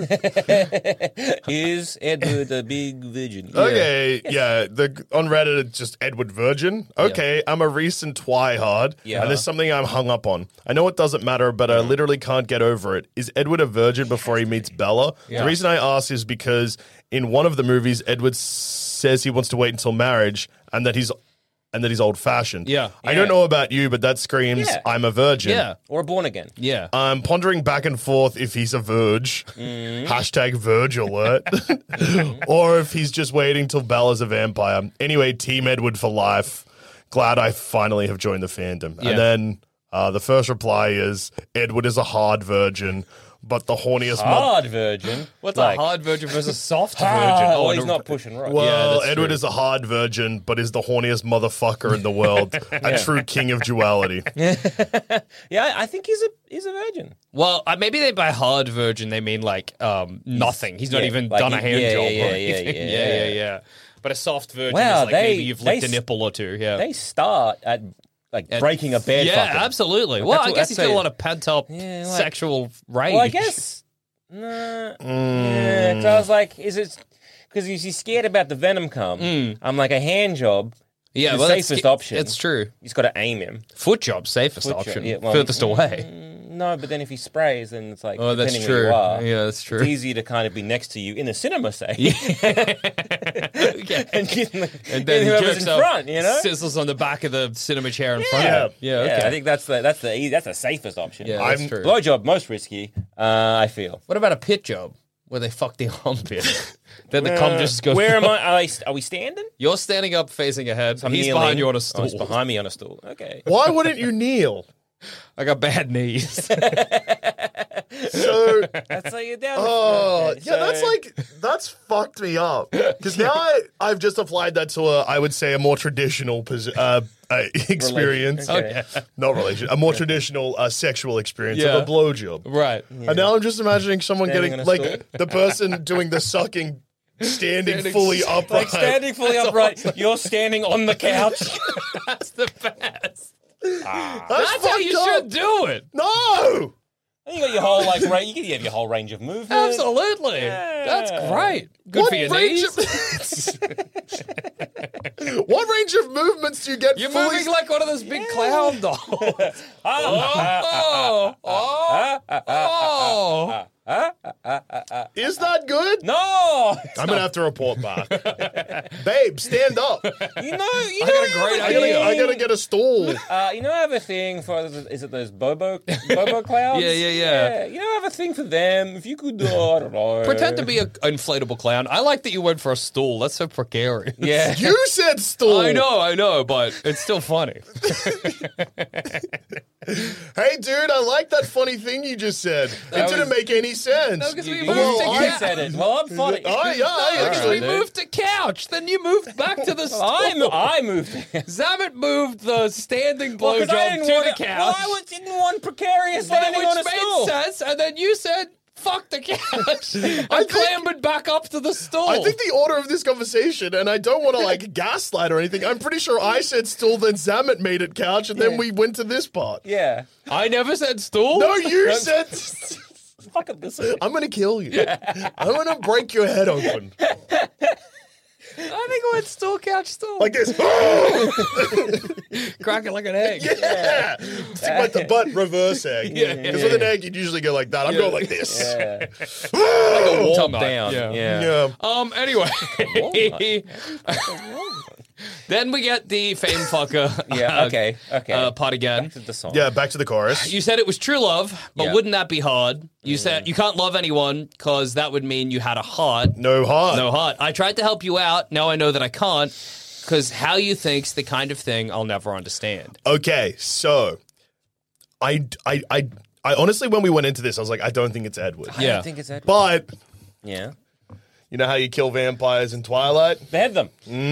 Is Edward a big virgin? Okay, yeah. The on Reddit it's just Edward Virgin. Okay, I'm a recent twihard, Yeah. and there's something I'm hung up on. I know it doesn't matter, but I literally can't get over it. Is Edward a virgin before he meets Bella? Yeah. The reason I ask is because in one of the movies, Edward s- says he wants to wait until marriage, and that he's and that he's old fashioned. Yeah. I don't know about you, but that screams Yeah. I'm a virgin. Yeah, Or born again? yeah. I'm pondering back and forth if he's a Verge, hashtag Verge alert, or if he's just waiting till Bella's a vampire. Anyway, Team Edward for life. Glad I finally have joined the fandom. Yeah. And then uh, the first reply is Edward is a hard virgin, but the horniest mother. Hard virgin. What's like, a hard virgin versus a soft Ah, virgin? oh, and he's a- not pushing right. Well, Yeah, that's Edward true. is a hard virgin, but is the horniest motherfucker in the world, a true king of duality. Yeah, I think he's a he's a virgin. Well, uh, maybe they by hard virgin they mean like um, nothing. He's not yeah, even like done a he- hand yeah, job. yeah, or yeah, yeah, anything. yeah. yeah, yeah, yeah. But a soft virgin Wow, is like they- maybe you've licked they a s- nipple or two. Yeah, They start at like At- breaking a bed. yeah, fucking. absolutely. Well, That's I what- guess he's that's got a a- lot of pent up Yeah, like- sexual rage. Well, I guess. Nah. Yeah, 'cause I was like, is it because he's scared about the venom come? I'm like, a hand job. yeah, the well, that's- safest option. It's true. He's got to aim him. Foot job, safest Foot option, job, yeah, well, furthest away. No, but then if he sprays, then it's like, Oh, that's depending true. where you are, Yeah, that's true. it's easier to kind of be next to you in the cinema, say, Yeah. and get in the, And get then he whoever's jerks in up, front, you know. sizzles on the back of the cinema chair in front Yeah. of him. Yeah, Yeah, okay. I think that's the that's the easy, that's the safest option. yeah, that's I'm- true. Blowjob most risky. Uh, I feel. What about a pit job where they fuck the armpit? Then the cum just goes. Where am I? Are, I? are we standing? You're standing up facing ahead. I'm He's kneeling. behind you on a Oh, stool. he's behind me on a stool. Okay. Why wouldn't you kneel? I got bad knees. So That's how you're down. Oh, Okay, yeah, that's so- like, that's fucked me up. Because now I, I've just applied that to a, I would say, a more traditional posi- uh, uh, experience. Okay. Not relation, a more traditional uh, sexual experience Yeah. of a blowjob. right. And now I'm just imagining someone Standing getting, on a like, stool? the person doing the sucking standing, Standing fully s- upright. Like standing fully upright. You're standing on the couch. That's the best. That's, That's how fucked you up. should do it. No! You got your whole like ra- you can have your whole range of movement. Absolutely. That's great. Good What for your range knees. of- What range of movements do you get You're fully... moving like one of those big clown dolls. oh, oh, oh, oh. Is that good? No, I'm going to have to report back. Babe, stand up. you know, you I know, got a I great have I gotta, idea. I gotta get a stool. Uh, you know, I have a thing for is it those Bobo Bobo clouds? Yeah, yeah, yeah. You know, I have a thing for them. If you could, uh, I don't know. Pretend to be an inflatable clown. I like that you went for a stool. That's so precarious. Yeah. You said stool. I know, I know, but it's still funny. Hey, dude, I like that funny thing you just said. It That didn't was- make any sense. No, 'cause we You, moved Well, to you I- couch. said it. Well, I'm funny. Oh, yeah, I Because actually. we moved to couch, then you moved back to the stool. I, mo- I moved. Zamet moved the standing Well, 'cause I blowjob didn't to want the couch. Well, I was, didn't want precarious Then- landing which on a made stool. sense, and then you said, fuck the couch. I clambered back up to the stool. I think the order of this conversation, and I don't want to like gaslight or anything. I'm pretty sure I said stool, then Zamet made it couch, and then Yeah. we went to this part. Yeah. I never said stool. No, you said. Fucking listen. I'm gonna kill you. I'm gonna break your head open I think I went stool, couch, stool. like this. Cracking like an egg. Yeah, it's like the butt reverse egg. Because Yeah. with an egg, you'd usually go like that. I'm going like this. Yeah. Oh, Top Tonight, down. yeah. Yeah. yeah. Um. Anyway, then we get the fame fucker. Yeah, okay, okay. Uh, part again. Back to the song. Yeah, back to the chorus. You said it was true love, but Yeah. wouldn't that be hard? You said you can't love anyone because that would mean you had a heart. No heart. No heart. I tried to help you out. Now I know that I can't because how you think's the kind of thing I'll never understand. Okay, so I, I, I, I honestly, when we went into this, I was like, I don't think it's Edward. I Yeah. don't think it's Edward. But Yeah. you know how you kill vampires in Twilight? Behead them.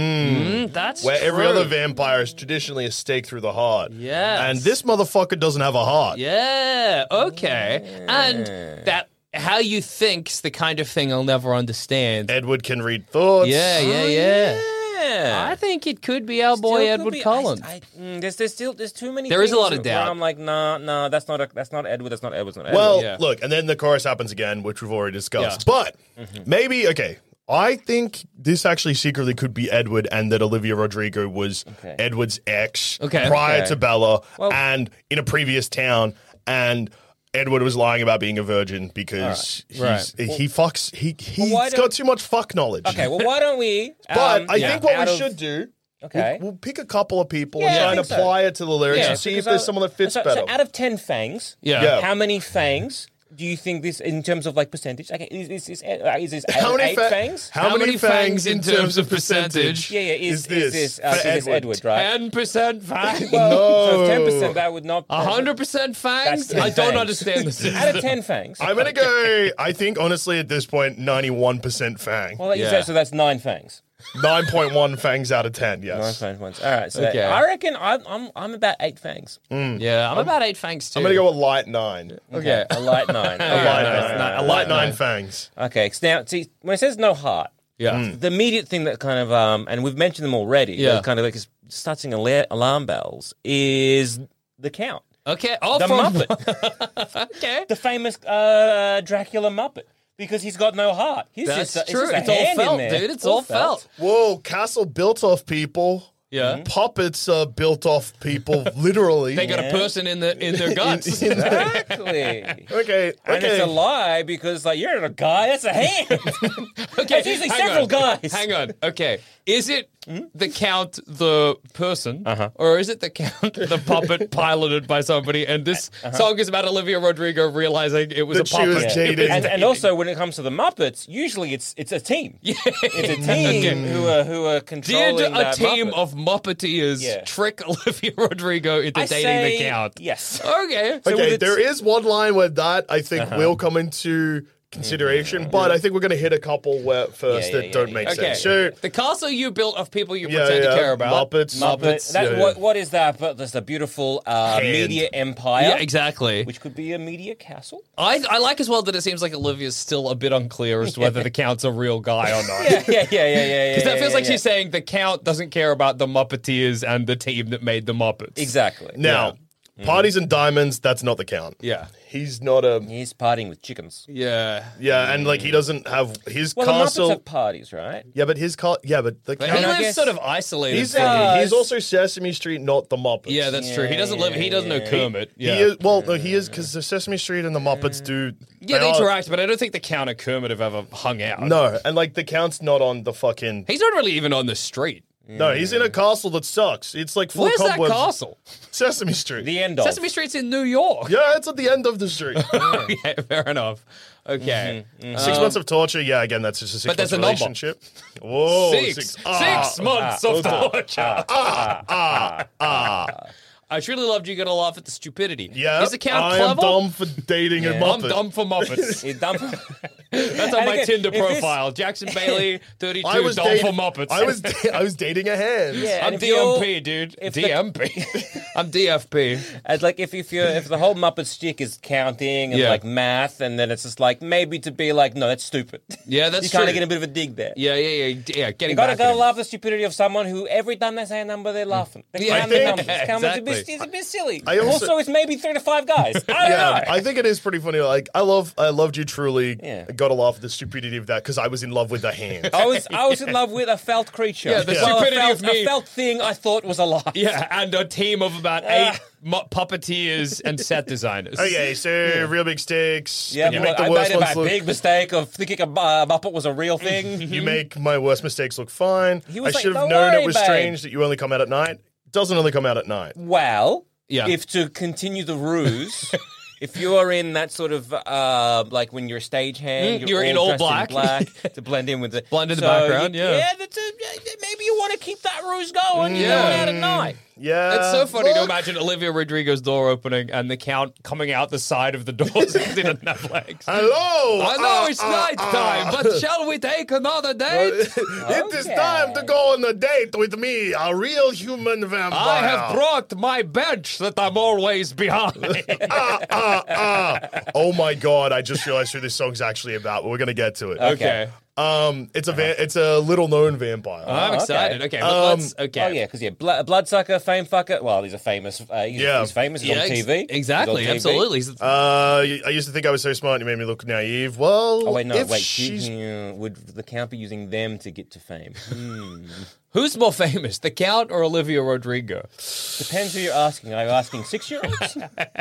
Mm, that's Where every true. other vampire is traditionally a stake through the heart. Yes. And this motherfucker doesn't have a heart. Yeah, okay. And that how you think's the kind of thing I'll never understand. Edward can read thoughts. Yeah, yeah, Oh, yeah. Yeah. I think it could be our boy Still could Edward be- Cullen. I, I, mm, there's, there's still there's too many. There is a things lot of where doubt. I'm like, nah, nah, that's not a, that's not Edward. That's not Edward. That's not Edward. Well, Yeah. look, and then the chorus happens again, which we've already discussed. Yeah. But maybe, okay, I think this actually secretly could be Edward and that Olivia Rodrigo was Okay. Edward's ex Okay. prior Okay. to Bella Well- and in a previous town. And Edward was lying about being a virgin because Right. he's, he fucks, he, he's why don't- got too much fuck knowledge. Okay, well, why don't we? But um, I yeah, think what out we of- should do, Okay. we'll, we'll pick a couple of people Yeah, and I try and think so. apply it to the lyrics Yeah, and see if because there's I- someone that fits so, better. So out of ten fangs, Yeah. Yeah. how many fangs do you think this in terms of like percentage? Okay, is is is, uh, is this How eight, many eight fa- fangs? How, many fangs in terms of percentage? Yeah, yeah. Is, is this, is this, uh, for is this Edward? Edward, right? Ten percent fangs. Well, No. so ten percent that would not. A hundred percent fangs. That's I ten don't fangs. understand this. Out of ten fangs. I'm gonna go. I think honestly, at this point, ninety-one percent fang, Well, you Yeah. said, so that's nine fangs. nine point one fangs out of ten. Nine Yes, fangs once. All right. So that- Okay. I reckon I'm I'm I'm about eight fangs. Yeah, I'm about eight fangs too. I'm gonna go with light nine. Okay. A light nine. A Okay. light nice, nine. nice. A light nine fangs. Okay. Now, see, when it says no heart, Yeah. the immediate thing that kind of um, and we've mentioned them already. Yeah. that kind of like is starting ala- alarm bells is the Count, Okay. Oh, the from Muppet, okay. the famous uh, Dracula Muppet, because he's got no heart. He's That's just a, true. It's, just a It's all hand in felt, there. dude. It's all felt. Whoa, castle built off people. Yeah. Puppets are built off people, literally. They got a person in the in their guts. Exactly. Okay, And it's a okay. lie because, like, you're not a guy, that's a hand. Okay, It's usually hang several on. guys. Hang on. Okay, is it the Count the person, Uh-huh. or is it the Count the puppet piloted by somebody? And this song is about Olivia Rodrigo realizing it was That a she puppet. was jaded. and, and also, when it comes to the Muppets, usually it's it's a team. Yeah. It's a team who are who are Did controlling a that team Muppet. of Muppeteers Yeah. trick Olivia Rodrigo into I dating say the Count? Yes. Okay. So Okay, with there it- is one line where that I think Uh-huh. will come into consideration, but I think we're going to hit a couple where first Yeah, yeah, that yeah, don't yeah. make Okay. sense. So, The castle you built of people you yeah, pretend yeah, to care about. Muppets, Muppet. That, yeah. what, what is that? But there's a beautiful uh, Hand. media empire. Yeah, exactly. Which could be a media castle. I, I like as well that it seems like Olivia's still a bit unclear as to whether the Count's a real guy or not. Yeah, yeah, yeah, yeah, yeah. yeah Because that yeah, feels yeah, like yeah. she's saying the Count doesn't care about the Muppeteers and the team that made the Muppets. Exactly. Now, Mm-hmm. parties and diamonds, that's not the Count. Yeah. He's not a. He's partying with chickens. Yeah. Yeah, and like he doesn't have his Well, the castle. Muppets have parties, right? Yeah, but his car. Yeah, but the But Count. he I lives guess- sort of isolated. He's, from- does. he's also Sesame Street, not the Muppets. yeah, that's true. He doesn't Yeah, live. He doesn't know yeah. Kermit. Yeah. He is, well, no, he is because the Sesame Street and the Muppets do. yeah, they are- interact, but I don't think the Count and Kermit have ever hung out. No, and like the Count's not on the fucking. He's not really even on the street. No, he's in a castle that sucks. It's like full Where's of that cobwebs. castle? Sesame Street. The end of. Sesame Street's in New York. Yeah, it's at the end of the street. yeah, fair enough. Okay. Six months of torture. Yeah, again, that's just a six But there's months a number. relationship. Whoa, Six. six. Six, Ah, months of torture. ah, ah. I truly loved you. Gonna laugh at the stupidity. Yeah, Is the Count I clever? am dumb for dating a Yeah. Muppet. I'm dumb for Muppets. He's dumb. That's on And my again, Tinder if this- profile. Jackson Bailey, thirty-two, I was doll dating, for Muppets. I was da- I was dating a hand. Yeah, and I'm if you're- D M P, dude. if the- D M P. I'm D F P. And like if if you if the whole Muppet stick is counting and Yeah. like math, and then it's just like maybe to be like, no, that's stupid. Yeah, that's you kind true. of get a bit of a dig there. Yeah, yeah, yeah, yeah. Getting You gotta back go at him. love the stupidity of someone who every time they say a number they're laughing. They Yeah, count I the think- numbers. It's, kind of- it's a bit, exactly. it's a bit silly. I also- also, it's maybe three to five guys. I don't Yeah, know. I think it is pretty funny. Like, I love, I loved you truly. Yeah. I got to laugh at the stupidity of that because I was in love with the hand. I was I was in love with a felt creature. Yeah, the Well, stupidity a felt, of me- A felt thing I thought was alive. Yeah, and a team of about eight mu- puppeteers and set designers. Okay, so real big sticks. Yeah, you but make the I worst made a ones look. big mistake of thinking a uh, Muppet was a real thing. You make my worst mistakes look fine. He I was like, should have "Don't known worry, it was babe." strange that you only come out at night. It doesn't only come out at night. Well, Yeah. if to continue the ruse, if you are in that sort of uh, like when you're a stagehand, Mm, you're, you're in all dressed black. black to blend in with the Blend in the so background, you- yeah. yeah. That's a, maybe you want to keep that ruse going. You're Yeah. going out at night. Yeah, It's so funny to look, imagine Olivia Rodrigo's door opening and the Count coming out the side of the door because he doesn't have legs. Hello. I know uh, it's uh, night time, uh, but shall we take another date? It is Okay. time to go on a date with me, a real human vampire. I have brought my bench that I'm always behind. Ah, ah, ah. Oh my god! I just realized who this song's actually about. But we're gonna get to it. Okay. Um, it's a va- it's a little known vampire. I'm okay. excited. Okay, but Um, let's. Okay. Oh yeah, because yeah, Bl- Bloodsucker, Fame Fucker. Well, he's a famous. Uh, he's, Yeah. he's famous. He's Yeah, on T ex- V. exactly. He's on T V. Absolutely. Uh, I used to think I was so smart. You made me look naive. Well, Oh wait, no, if wait. she's She, uh, would the Count be using them to get to fame? Hmm. Who's more famous, the Count or Olivia Rodrigo? Depends who you're asking. Are you asking six-year-olds?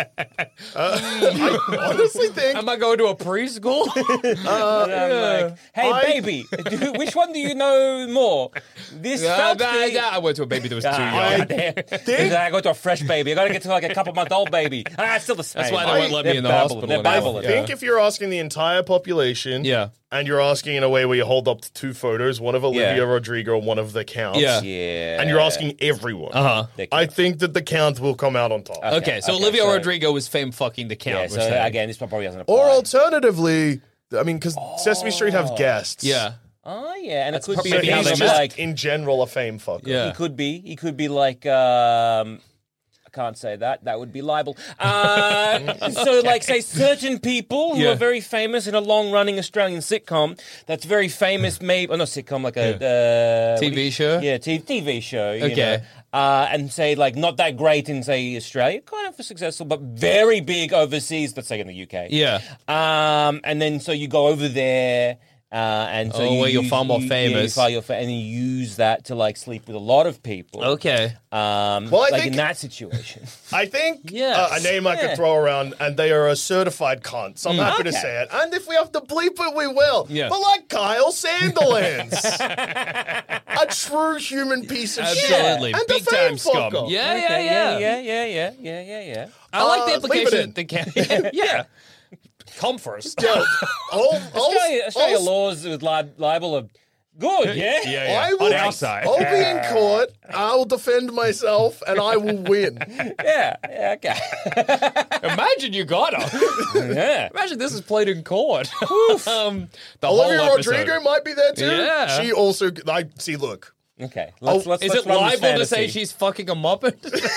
I honestly think Am I going to a preschool? And I'm like, hey, I- baby, do- which one do you know more? This Uh, felt nah, thing- nah, I went to a baby that was too Ah, young. God damn. I go to a fresh baby. I got to get to like a couple month old baby. Ah, it's still the same. That's why they won't let me They're in the babbling, hospital They're anymore. babbling. I think if you're asking the entire population, Yeah. and you're asking in a way where you hold up two photos, one of Olivia Yeah. Rodrigo and one of the Counts, Yeah. Yeah. and you're asking everyone, Uh-huh. They- I think that the Count will come out on top. Okay, so okay, Olivia so- Rodrigo was fame fucking the Count. Yeah, we're so saying. again, this probably doesn't apply. Or alternatively, I mean, because Sesame Street have guests. Yeah. Oh, yeah, and it could be So Maybe how he's they things just, like... in general, a fame fucker. Yeah. He could be. He could be like... Um, I can't say that. That would be libel. Uh, So, like, say, certain people who Yeah. are very famous in a long-running Australian sitcom that's very famous, maybe... Oh, not sitcom, like a... Uh, T V what do you- show? Yeah, t- T V show. You Okay. know, uh, and say, like, not that great in, say, Australia. Kind of successful, but very big overseas, let's say in the U K. Yeah. Um, and then so you go over there, uh, and so Oh, you, where you're you- far more you- yeah, you famous. far your fa- and you use that to like sleep with a lot of people. Okay. Um, Well, I like think- in that situation. I think Yes. uh, a name I Yeah. could throw around, and they are a certified cunt, so I'm happy to Okay. say it. And if we have to bleep it, we will. Yeah. But like Kyle Sandilands, a true human piece of shit. Absolutely. And a Big fame time scum. fucker. Yeah, yeah, Okay, yeah, yeah, yeah, yeah, yeah, yeah, yeah. I like the Uh, leave it implication. in. The Count. Yeah. Come first. Yo, all, all, Australia, Australia all- laws with lib- libel are good. Yeah, Yeah, yeah. I will, On our side. I'll be in court, I'll defend myself, and I will win. yeah, yeah, okay. Imagine you got her. yeah. Imagine this is played in court. um, the Olivia whole episode. Rodrigo might be there too. Yeah. She also, I see, look. Okay. Let's, Oh, let's, Is let's it run this liable to say fantasy. she's fucking a Muppet?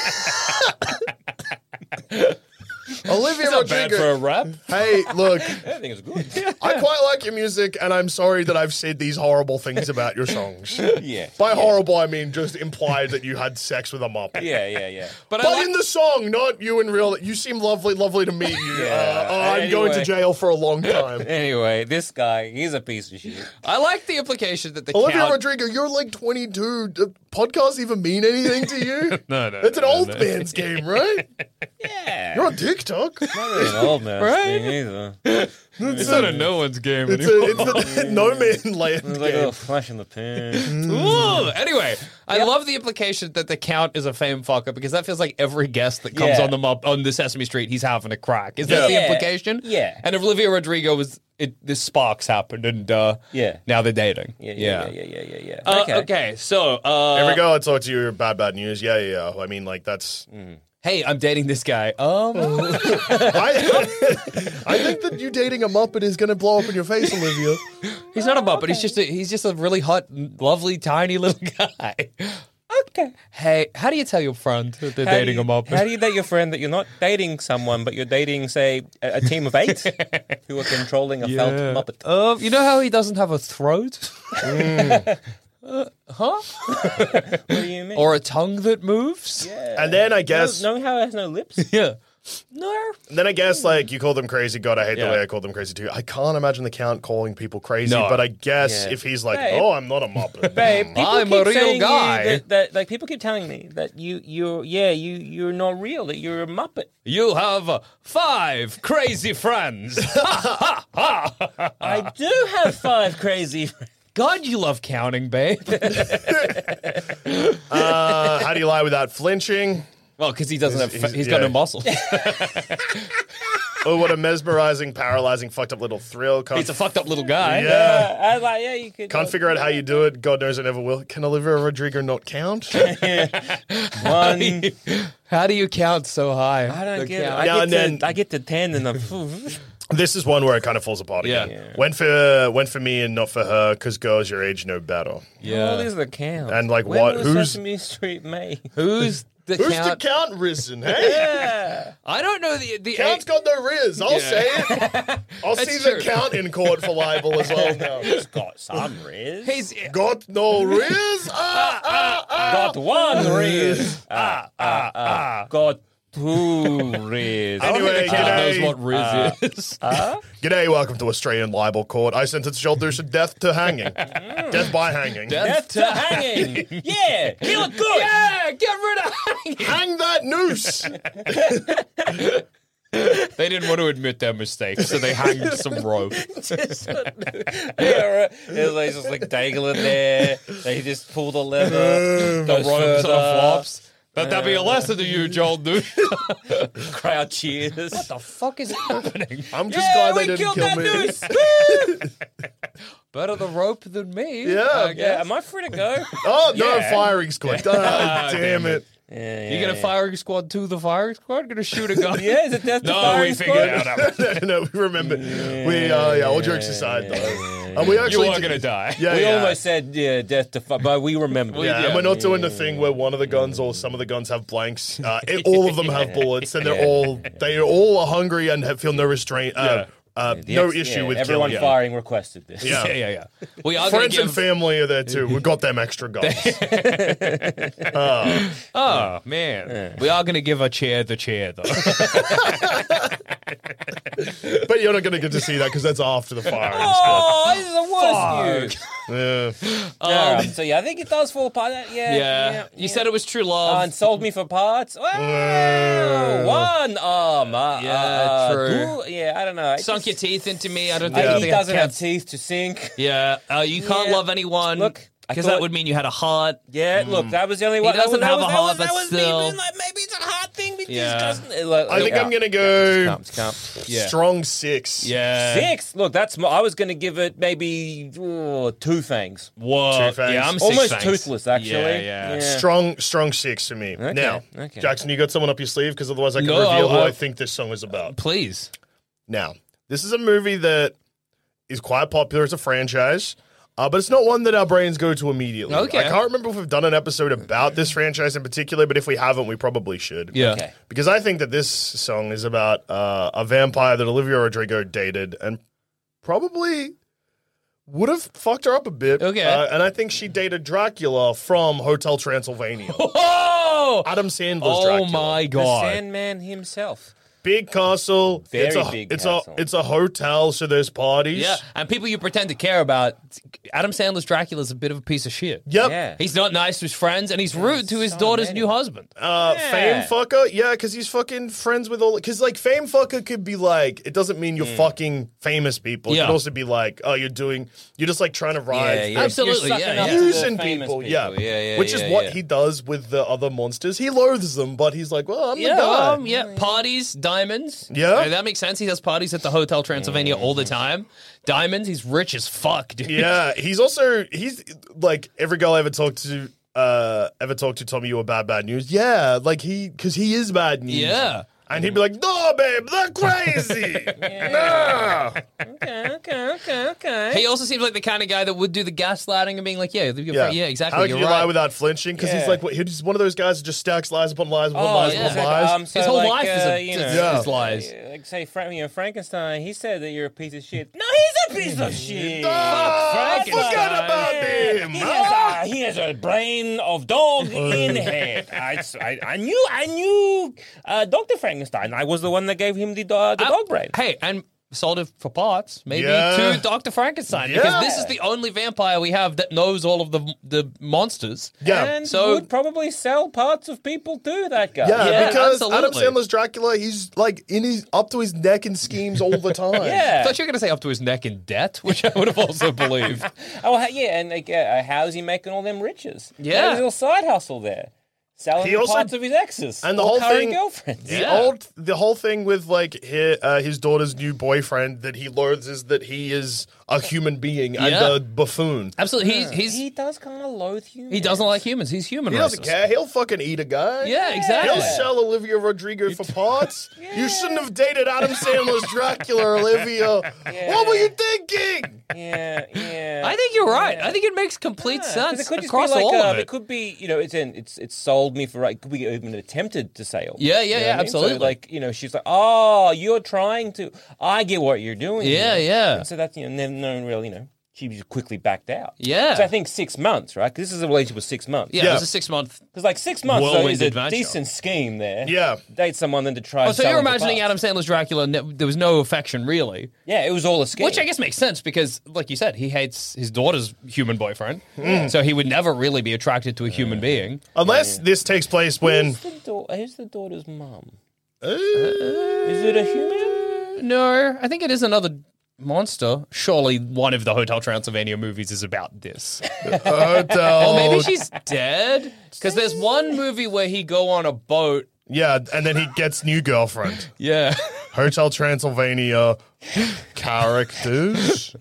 Olivia Is that bad Rodrigo. for a rap? Hey, look, I think it's good. I quite like your music, and I'm sorry that I've said these horrible things about your songs. yeah. By horrible, I mean just implied that you had sex with a Muppet. Yeah, yeah, yeah. But, But I like in the song, not you in real. You seem lovely, lovely to meet you. Yeah. Uh, oh, I'm going to Anyway. jail for a long time. Anyway, this guy, he's a piece of shit. I like the implication that the Olivia Count... Rodrigo, you're like twenty-two. Do podcasts even mean anything to you? No, no, It's an no, old no. man's game, right? Yeah. You're on TikTok. Not really an old man Right? thing either. It's not a no one's game It's, anymore. a, it's the no man land It's like a game. little flash in the pan. Ooh, anyway, I love the implication that the Count is a fame fucker because that feels like every guest that comes Yeah. on the mob on the Sesame Street, he's having a crack. Is that the Yeah. implication? Yeah. And if Olivia Rodrigo was, it, this sparks happened, and uh, Yeah. now they're dating. Yeah, yeah, yeah, yeah, yeah, yeah. Uh, okay. so uh, Here we go. I'll talk to you. Bad, bad news. Yeah, yeah. yeah. I mean, like that's. hey, I'm dating this guy. Um, I, I think that you dating a Muppet is going to blow up in your face, Olivia. he's not a Muppet. He's just a, he's just a really hot, lovely, tiny little guy. Okay. Hey, how do you tell your friend that they're How do dating you- a Muppet? How do you date your friend that you're not dating someone, but you're dating, say, a, a team of eight who are controlling a felt Muppet? Uh, you know how he doesn't have a throat? Uh, huh? What do you mean? Or a tongue that moves? yeah. And then I guess, No, no, how it has no lips? Yeah. No. then I guess, like you call them crazy. God, I hate the Yeah. way I call them crazy too. I can't imagine the Count calling people crazy, No. but I guess Yeah. if he's like, Babe. "Oh, I'm not a Muppet," Babe, people I'm keep a real saying you guy. That, that, like, people keep telling me that you, you're, yeah, you, you're not real, that you're a Muppet. You have uh, five crazy friends. I do have five crazy friends. God, you love counting, babe. uh, how do you lie without flinching? Well, because he doesn't have, He's- fa- he's- he's got yeah. no muscles. Oh, what a mesmerizing, paralyzing, fucked up little thrill. Can't, He's a fucked up little guy. yeah. I was like, yeah, you could. Can't figure out how you do it. God knows I never will. Can Olivia Rodrigo not count? one. How do you count so high? I don't The get it. count. I Yeah, get, and to, then- I get to ten and I'm. This is one where it kind of falls apart again. Yeah. Went for went for me and not for her because girls your age know better. Yeah. All these are the counts. And, like, when what- Was who's- Sesame Street made? Who's the Who's count? the count risen? Hey, Yeah. I don't know the the. count's got no riz. I'll Yeah. say it. I'll see That's the true. count in court for libel as well now. He's got some riz. He's Got no riz? Ah, ah, ah. got one riz. Ah, ah, ah. Got two riz. Anyway, God knows g'day. what Riz is. G'day, welcome to Australian libel court. I sentence Shoulders to death to hanging. Death by hanging. Death to hanging. Yeah, he looked good. Yeah, get rid of hanging. Hang that noose. They didn't want to admit their mistake, so they hanged some rope. Yeah, right. It was just like dangling there. They just pull the lever. The goes rope sort of further. flops. Let that be a lesson to you, Joel Dude. Crowd cheers. What the fuck is happening? I'm just Yeah, glad we they didn't killed kill that me. noose. Better the rope than me. Yeah. I Yeah, guess. am I free to go? Oh, no, Yeah. firing squad. Ah, damn it. Yeah, You gonna firing squad to the firing squad? Gonna shoot a gun? Yeah, is it death to No, firing we figured squad? it out. no, we remember. We, uh, yeah, all jokes aside, though. And we You actually are did- gonna die. Yeah, We yeah. almost said yeah, death to fi- but we remember. Yeah, Yeah. and we're not doing the thing where one of the guns or some of the guns have blanks. Uh, it- all of them have bullets, and they're all they all are hungry and have, feel no restraint. Uh, uh, The no ex- issue yeah, with everyone killing. firing requested this. Yeah. Yeah, yeah, yeah. We are gonna Friends and give. family are there too. We've got them extra guns. Oh man, we are gonna give a chair the chair though. But you're not going to get to see that because that's after the firing squad. Oh, this is the worst view. Yeah. All right, so yeah, I think it does fall apart. Yeah, yeah. yeah. You said it was true love. Uh, and sold me for parts. Wow, one arm. Uh, Yeah, uh, true. two- yeah, I don't know. It Sunk just- your teeth into me. I don't I- think he that doesn't have counts. teeth to sink. Yeah, uh, you can't Yeah. love anyone. Look, I because thought- that would mean you had a heart. Yeah, look, that was the only one. Mm. doesn't that have was, a that heart, was, that but was still- maybe, like, maybe it's a hard thing because Yeah. it doesn't. Like, I think look, I'm going to go Can't, can't. Yeah. strong six. Yeah. Six. Look, that's. mo- I was going to give it maybe oh, two fangs. Whoa. Two fangs. Yeah, I'm six Almost fangs. toothless, actually. Yeah, yeah. Strong, strong six for me. Now, okay. Jackson, you got someone up your sleeve because otherwise I can No, reveal I'll- who I I'll- think this song is about. Please. Now, this is a movie that is quite popular. It's a franchise, uh, but it's not one that our brains go to immediately. Okay. I can't remember if we've done an episode about this franchise in particular, but if we haven't, we probably should. Yeah. Okay. Because I think that this song is about uh, a vampire that Olivia Rodrigo dated and probably would have fucked her up a bit. Okay. Uh, and I think she dated Dracula from Hotel Transylvania. Oh! Adam Sandler's Oh Dracula. my The god. Sandman himself. Big castle. Very it's a, big it's castle. A, it's a hotel, so there's parties. Yeah, and people you pretend to care about. Adam Sandler's Dracula is a bit of a piece of shit. Yep. Yeah. He's not nice to his friends, and he's rude to his so daughter's many. new husband. Uh, Yeah. Fame fucker, yeah, because he's fucking friends with all. Because like fame fucker could be like, it doesn't mean you're fucking famous people. It Yeah. could also be like, oh, you're doing, you're just like trying to ride, Yeah, yeah. Absolutely, You're yeah, sucking up yeah. to the using famous people, yeah, yeah, yeah, which yeah, is what yeah. he does with the other monsters. He loathes them, but he's like, well, I'm Yeah, the guy. um, yeah, parties, diamonds. Yeah. Uh, that makes sense. He does parties at the Hotel Transylvania all the time. Diamonds, he's rich as fuck, dude. Yeah, he's also he's like every girl I ever talked to uh, ever talk to Tommy you about bad news? Yeah, like he, because he is bad news. Yeah. And he'd be like, no, babe, they're crazy. No. Okay, okay, okay, okay. He also seems like the kind of guy that would do the gaslighting and being like, yeah, you're Yeah, right. yeah, exactly. How can you're you right. lie without flinching? Because he's Yeah. like, what, he's one of those guys that just stacks lies upon lies upon Oh, lies yeah. upon Like, lies. um, so His whole like, life is uh, a- you is- know, Yeah. is lies. Like, say, Fra- you know, Frankenstein, he said that you're a piece of shit. No, he's a piece of shit. Ah, Frankenstein. forget about Yeah. him. He Ah. has, a, he has a brain of dog in head. I, I, I knew, I knew uh, Doctor Frankenstein. I was the one that gave him the, uh, the I- dog brain. Hey, and sold it for parts, maybe Yeah. to Doctor Frankenstein, Yeah. because this is the only vampire we have that knows all of the the monsters. Yeah. And So- would probably sell parts of people too, that guy. Yeah, Yeah, because Adam absolutely. Sandler's Dracula, he's like in his up to his neck in schemes all the time. I Yeah. thought you were going to say up to his neck in debt, which I would have also believed. Oh, ha- yeah, and like, uh, how's he making all them riches? Yeah. His little side hustle there. Selling He the also- parts of his exes. and the or whole current thing- girlfriends. The Yeah. old, the whole thing with like his, uh, his daughter's new boyfriend that he loathes is that he is a human being and Yeah. a buffoon. Absolutely, he's, he's He does kind of loathe humans. he doesn't like humans. He's human. He doesn't racist. care. He'll fucking eat a guy. Yeah, exactly. He'll sell Olivia Rodrigo for parts. You shouldn't have dated Adam Sandler's Dracula, Olivia. What were you thinking? Yeah, yeah. I think you're right. I think it makes complete Yeah, 'cause sense it could just across be like, all uh, of it. it. could be, you know, it's in, it's it's sold me for right. It could be even attempted to sale. Yeah, yeah, You know yeah, what I mean? So, absolutely. like, you know, she's like, oh, you're trying to. I get what you're doing. Yeah, here. yeah. And so that's, you know, never no one really, you know, she just quickly backed out. Yeah. So I think six months, right? Because this is a relationship with six months. Yeah, Yeah. it was a six month. Because like six months though, Whirlwind is a adventure. decent scheme there. Yeah. Date someone then to try. Oh, and so sell you're them for imagining parts. Adam Sandler's Dracula, and ne- there was no affection really. Yeah, it was all a scheme. Which I guess makes sense because, like you said, he hates his daughter's human boyfriend. Hmm. So he would never really be attracted to a human being. Unless this takes place when. Who's the, da- who's the daughter's mum? Uh, Is it a human? No, I think it is another monster. Surely one of the Hotel Transylvania movies is about this. hotel. Or maybe she's dead. Because there's one movie where he go on a boat. Yeah, and then he gets new girlfriend. Yeah. Hotel Transylvania characters.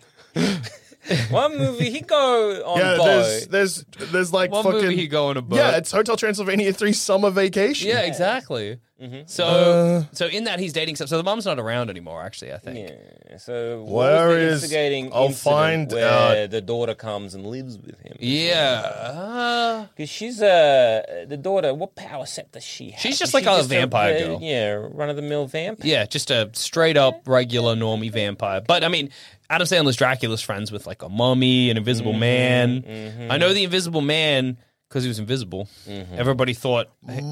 One movie he go on Yeah, boat. there's there's there's like One fucking movie he go on a boat. Yeah, it's Hotel Transylvania three Summer Vacation. Yeah, exactly. Mm-hmm. So, Uh. so in that he's dating some. So the mom's not around anymore. Actually, I think. Yeah. So what Where was the is- instigating I'll incident find where out. the daughter comes and lives with him? Yeah. Uh, Because she's uh, the daughter. What power set does she have? She's just Is like she a vampire uh, girl. Yeah, run of the mill vampire. yeah, just a straight up regular normie vampire. But I mean, Adam Sandler's Dracula's friends with like a mummy, an Invisible Mm-hmm, Man. I know the Invisible Man because he was invisible. Mm-hmm. Everybody thought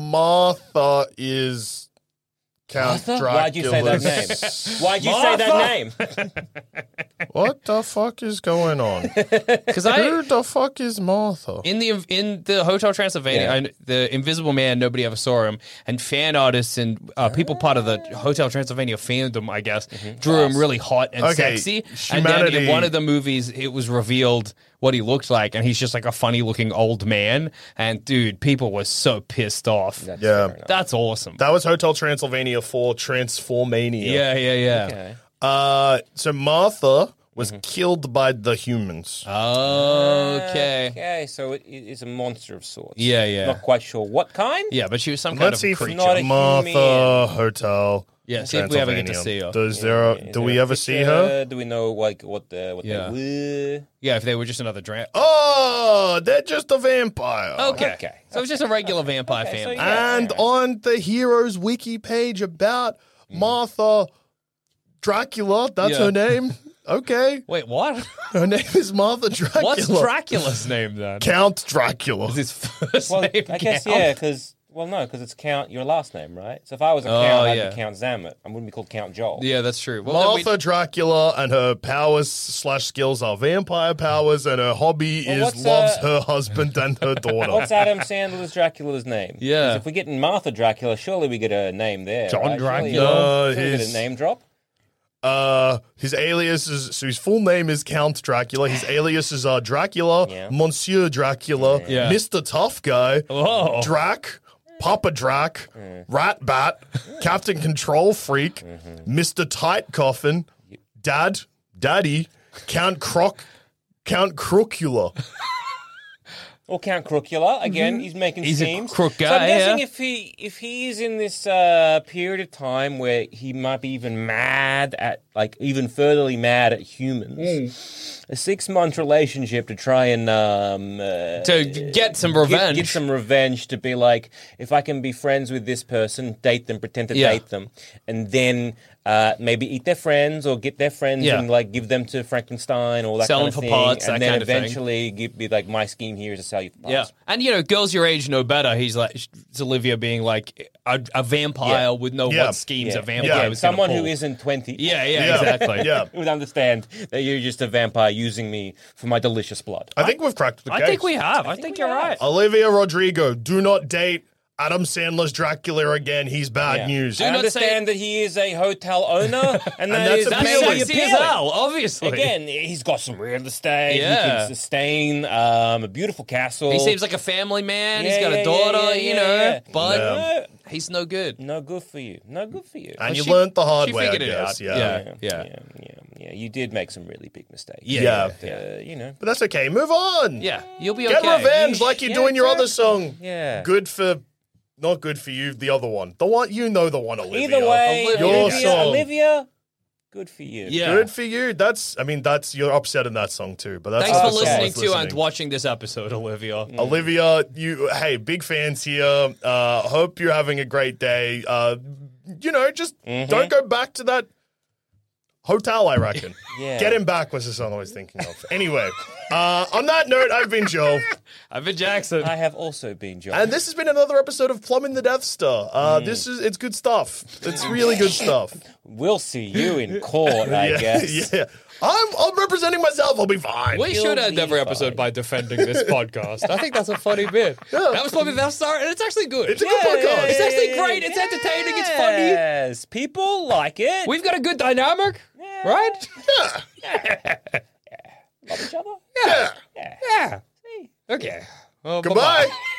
Martha is Count Martha? Dracula's. Why'd you say that name? Why'd you say that name? What the fuck is going on? because I Who the fuck is Martha? in the in the Hotel Transylvania, Yeah. I, the Invisible Man, nobody ever saw him, and fan artists and uh, people part of the Hotel Transylvania fandom, I guess, drew him really hot and Okay, sexy. And then in humanity- one of the movies, it was revealed what he looked like, and he's just like a funny looking old man. And dude, people were so pissed off. Yeah. That's awesome. That was Hotel Transylvania for Transformania. yeah, yeah, yeah. Okay. Uh, so Martha was Mm-hmm. killed by the humans. Okay. Okay, so it, it's a monster of sorts. Yeah, yeah. Not quite sure what kind. Yeah, but she was some kind Let's of see if creature. Not a Martha human. Hotel. Yeah, see if we ever get to Transylvania. see her. Does there? Is do there we a ever see picture? her? Do we know like what the what Yeah. they were? Yeah, if they were just another dra- Oh, they're just a vampire. Okay. Okay. So it's just a regular vampire Okay, so family. yeah. And on the hero's wiki page about Martha Dracula, that's Yeah. her name. Okay. Wait, what? Her name is Martha Dracula. What's Dracula's name then? Count Dracula. His first Well, name. I guess Count? yeah, because well, no, because it's Count your last name, right? So if I was a Oh, Count, I'd yeah. be Count Zamet. I wouldn't be called Count Joel. Yeah, that's true. Well, then Martha we- Dracula and her powers slash skills are vampire powers, and her hobby Well, is what's, loves uh, her husband and her daughter. What's Adam Sandler's Dracula's name? Yeah. 'Cause if we get in Martha Dracula, surely we get a name there. John right? Surely, Dracula. uh, surely we His- get a name drop. Uh, his alias is so his full name is Count Dracula. His aliases are Dracula, Yeah. Monsieur Dracula, Yeah. Mister Tough Guy, Oh. Drac, Papa Drac, Rat Bat, Captain Control Freak, Mister Tight Coffin, Dad, Daddy, Count Croc, Count Crocula. Or Count Crookula again. He's making He's a schemes. crook So guy, I'm guessing yeah. if he if he is in this uh, period of time where he might be even mad at like even furtherly mad at humans, a six month relationship to try and um, uh, To get some get- revenge. get some revenge to be like, if I can be friends with this person, date them, pretend to Yeah. date them, and then uh, maybe eat their friends or get their friends Yeah. and like give them to Frankenstein or that Sell kind them of for thing, parts, and that then kind of thing. eventually give, be like, my scheme here is to sell you for parts. Yeah, and you know, girls your age know better. He's like, it's Olivia being like a, a vampire Yeah. would know Yeah. what schemes Yeah. a vampire Yeah. was gonna Someone who pull. isn't twenty. Yeah, yeah, Yeah. exactly. Yeah. Would understand that you're just a vampire using me for my delicious blood. I think we've cracked the case. I think we have. I, think, we you're have. right. Olivia Rodrigo, do not date Adam Sandler's Dracula again. He's bad Yeah. news. I not understand that he is a hotel owner, and, that that's is appealing. That's mainly sexy as appealing. hell, obviously. Again, he's got some real estate. He Yeah. can sustain um, a beautiful castle. He seems like a family man. He's Yeah, got yeah, a daughter, yeah, you yeah, know, yeah. but No, he's no good. no good for you. No good for you. And you she- learned the hard she way, I figured it guess. out. Yeah. Yeah. yeah, yeah. yeah, yeah, yeah. You did make some really big mistakes. Yeah. Uh, you know. But that's okay. Move on. Yeah, you'll be Get okay. revenge You- like you yeah, do in your other exactly. song. Yeah. Good for, not good for you, the other one. The one, you know the one, Olivia. Either way, Olivia. Your Olivia, song. Olivia, good for you. Yeah. Good for you. That's, I mean, that's, you're upset in that song too. But that's Thanks for that's Okay. listening worth to listening. and watching this episode, Olivia. Olivia, you, hey, big fans here. Uh, hope you're having a great day. Uh, you know, just Mm-hmm. don't go back to that hotel, I reckon. Yeah. Get him back was the song I was thinking of. Anyway, uh, on that note, I've been Joe. I've been Jackson. I have also been John. And this has been another episode of Plumbing the Death Star. Uh, Mm. This is, it's good stuff. It's really good stuff. We'll see you in court, I yeah, guess. yeah. I'm, I'm representing myself. I'll be fine. We You'll should end be every episode fine. by defending this podcast. I think that's a funny bit. That was probably Death Star, and it's actually good. It's a good podcast. It's actually great. It's entertaining. It's funny. Yes, people like it. We've got a good dynamic, right? love each other. Yeah. Yeah. Okay. Well, Goodbye. bye-bye.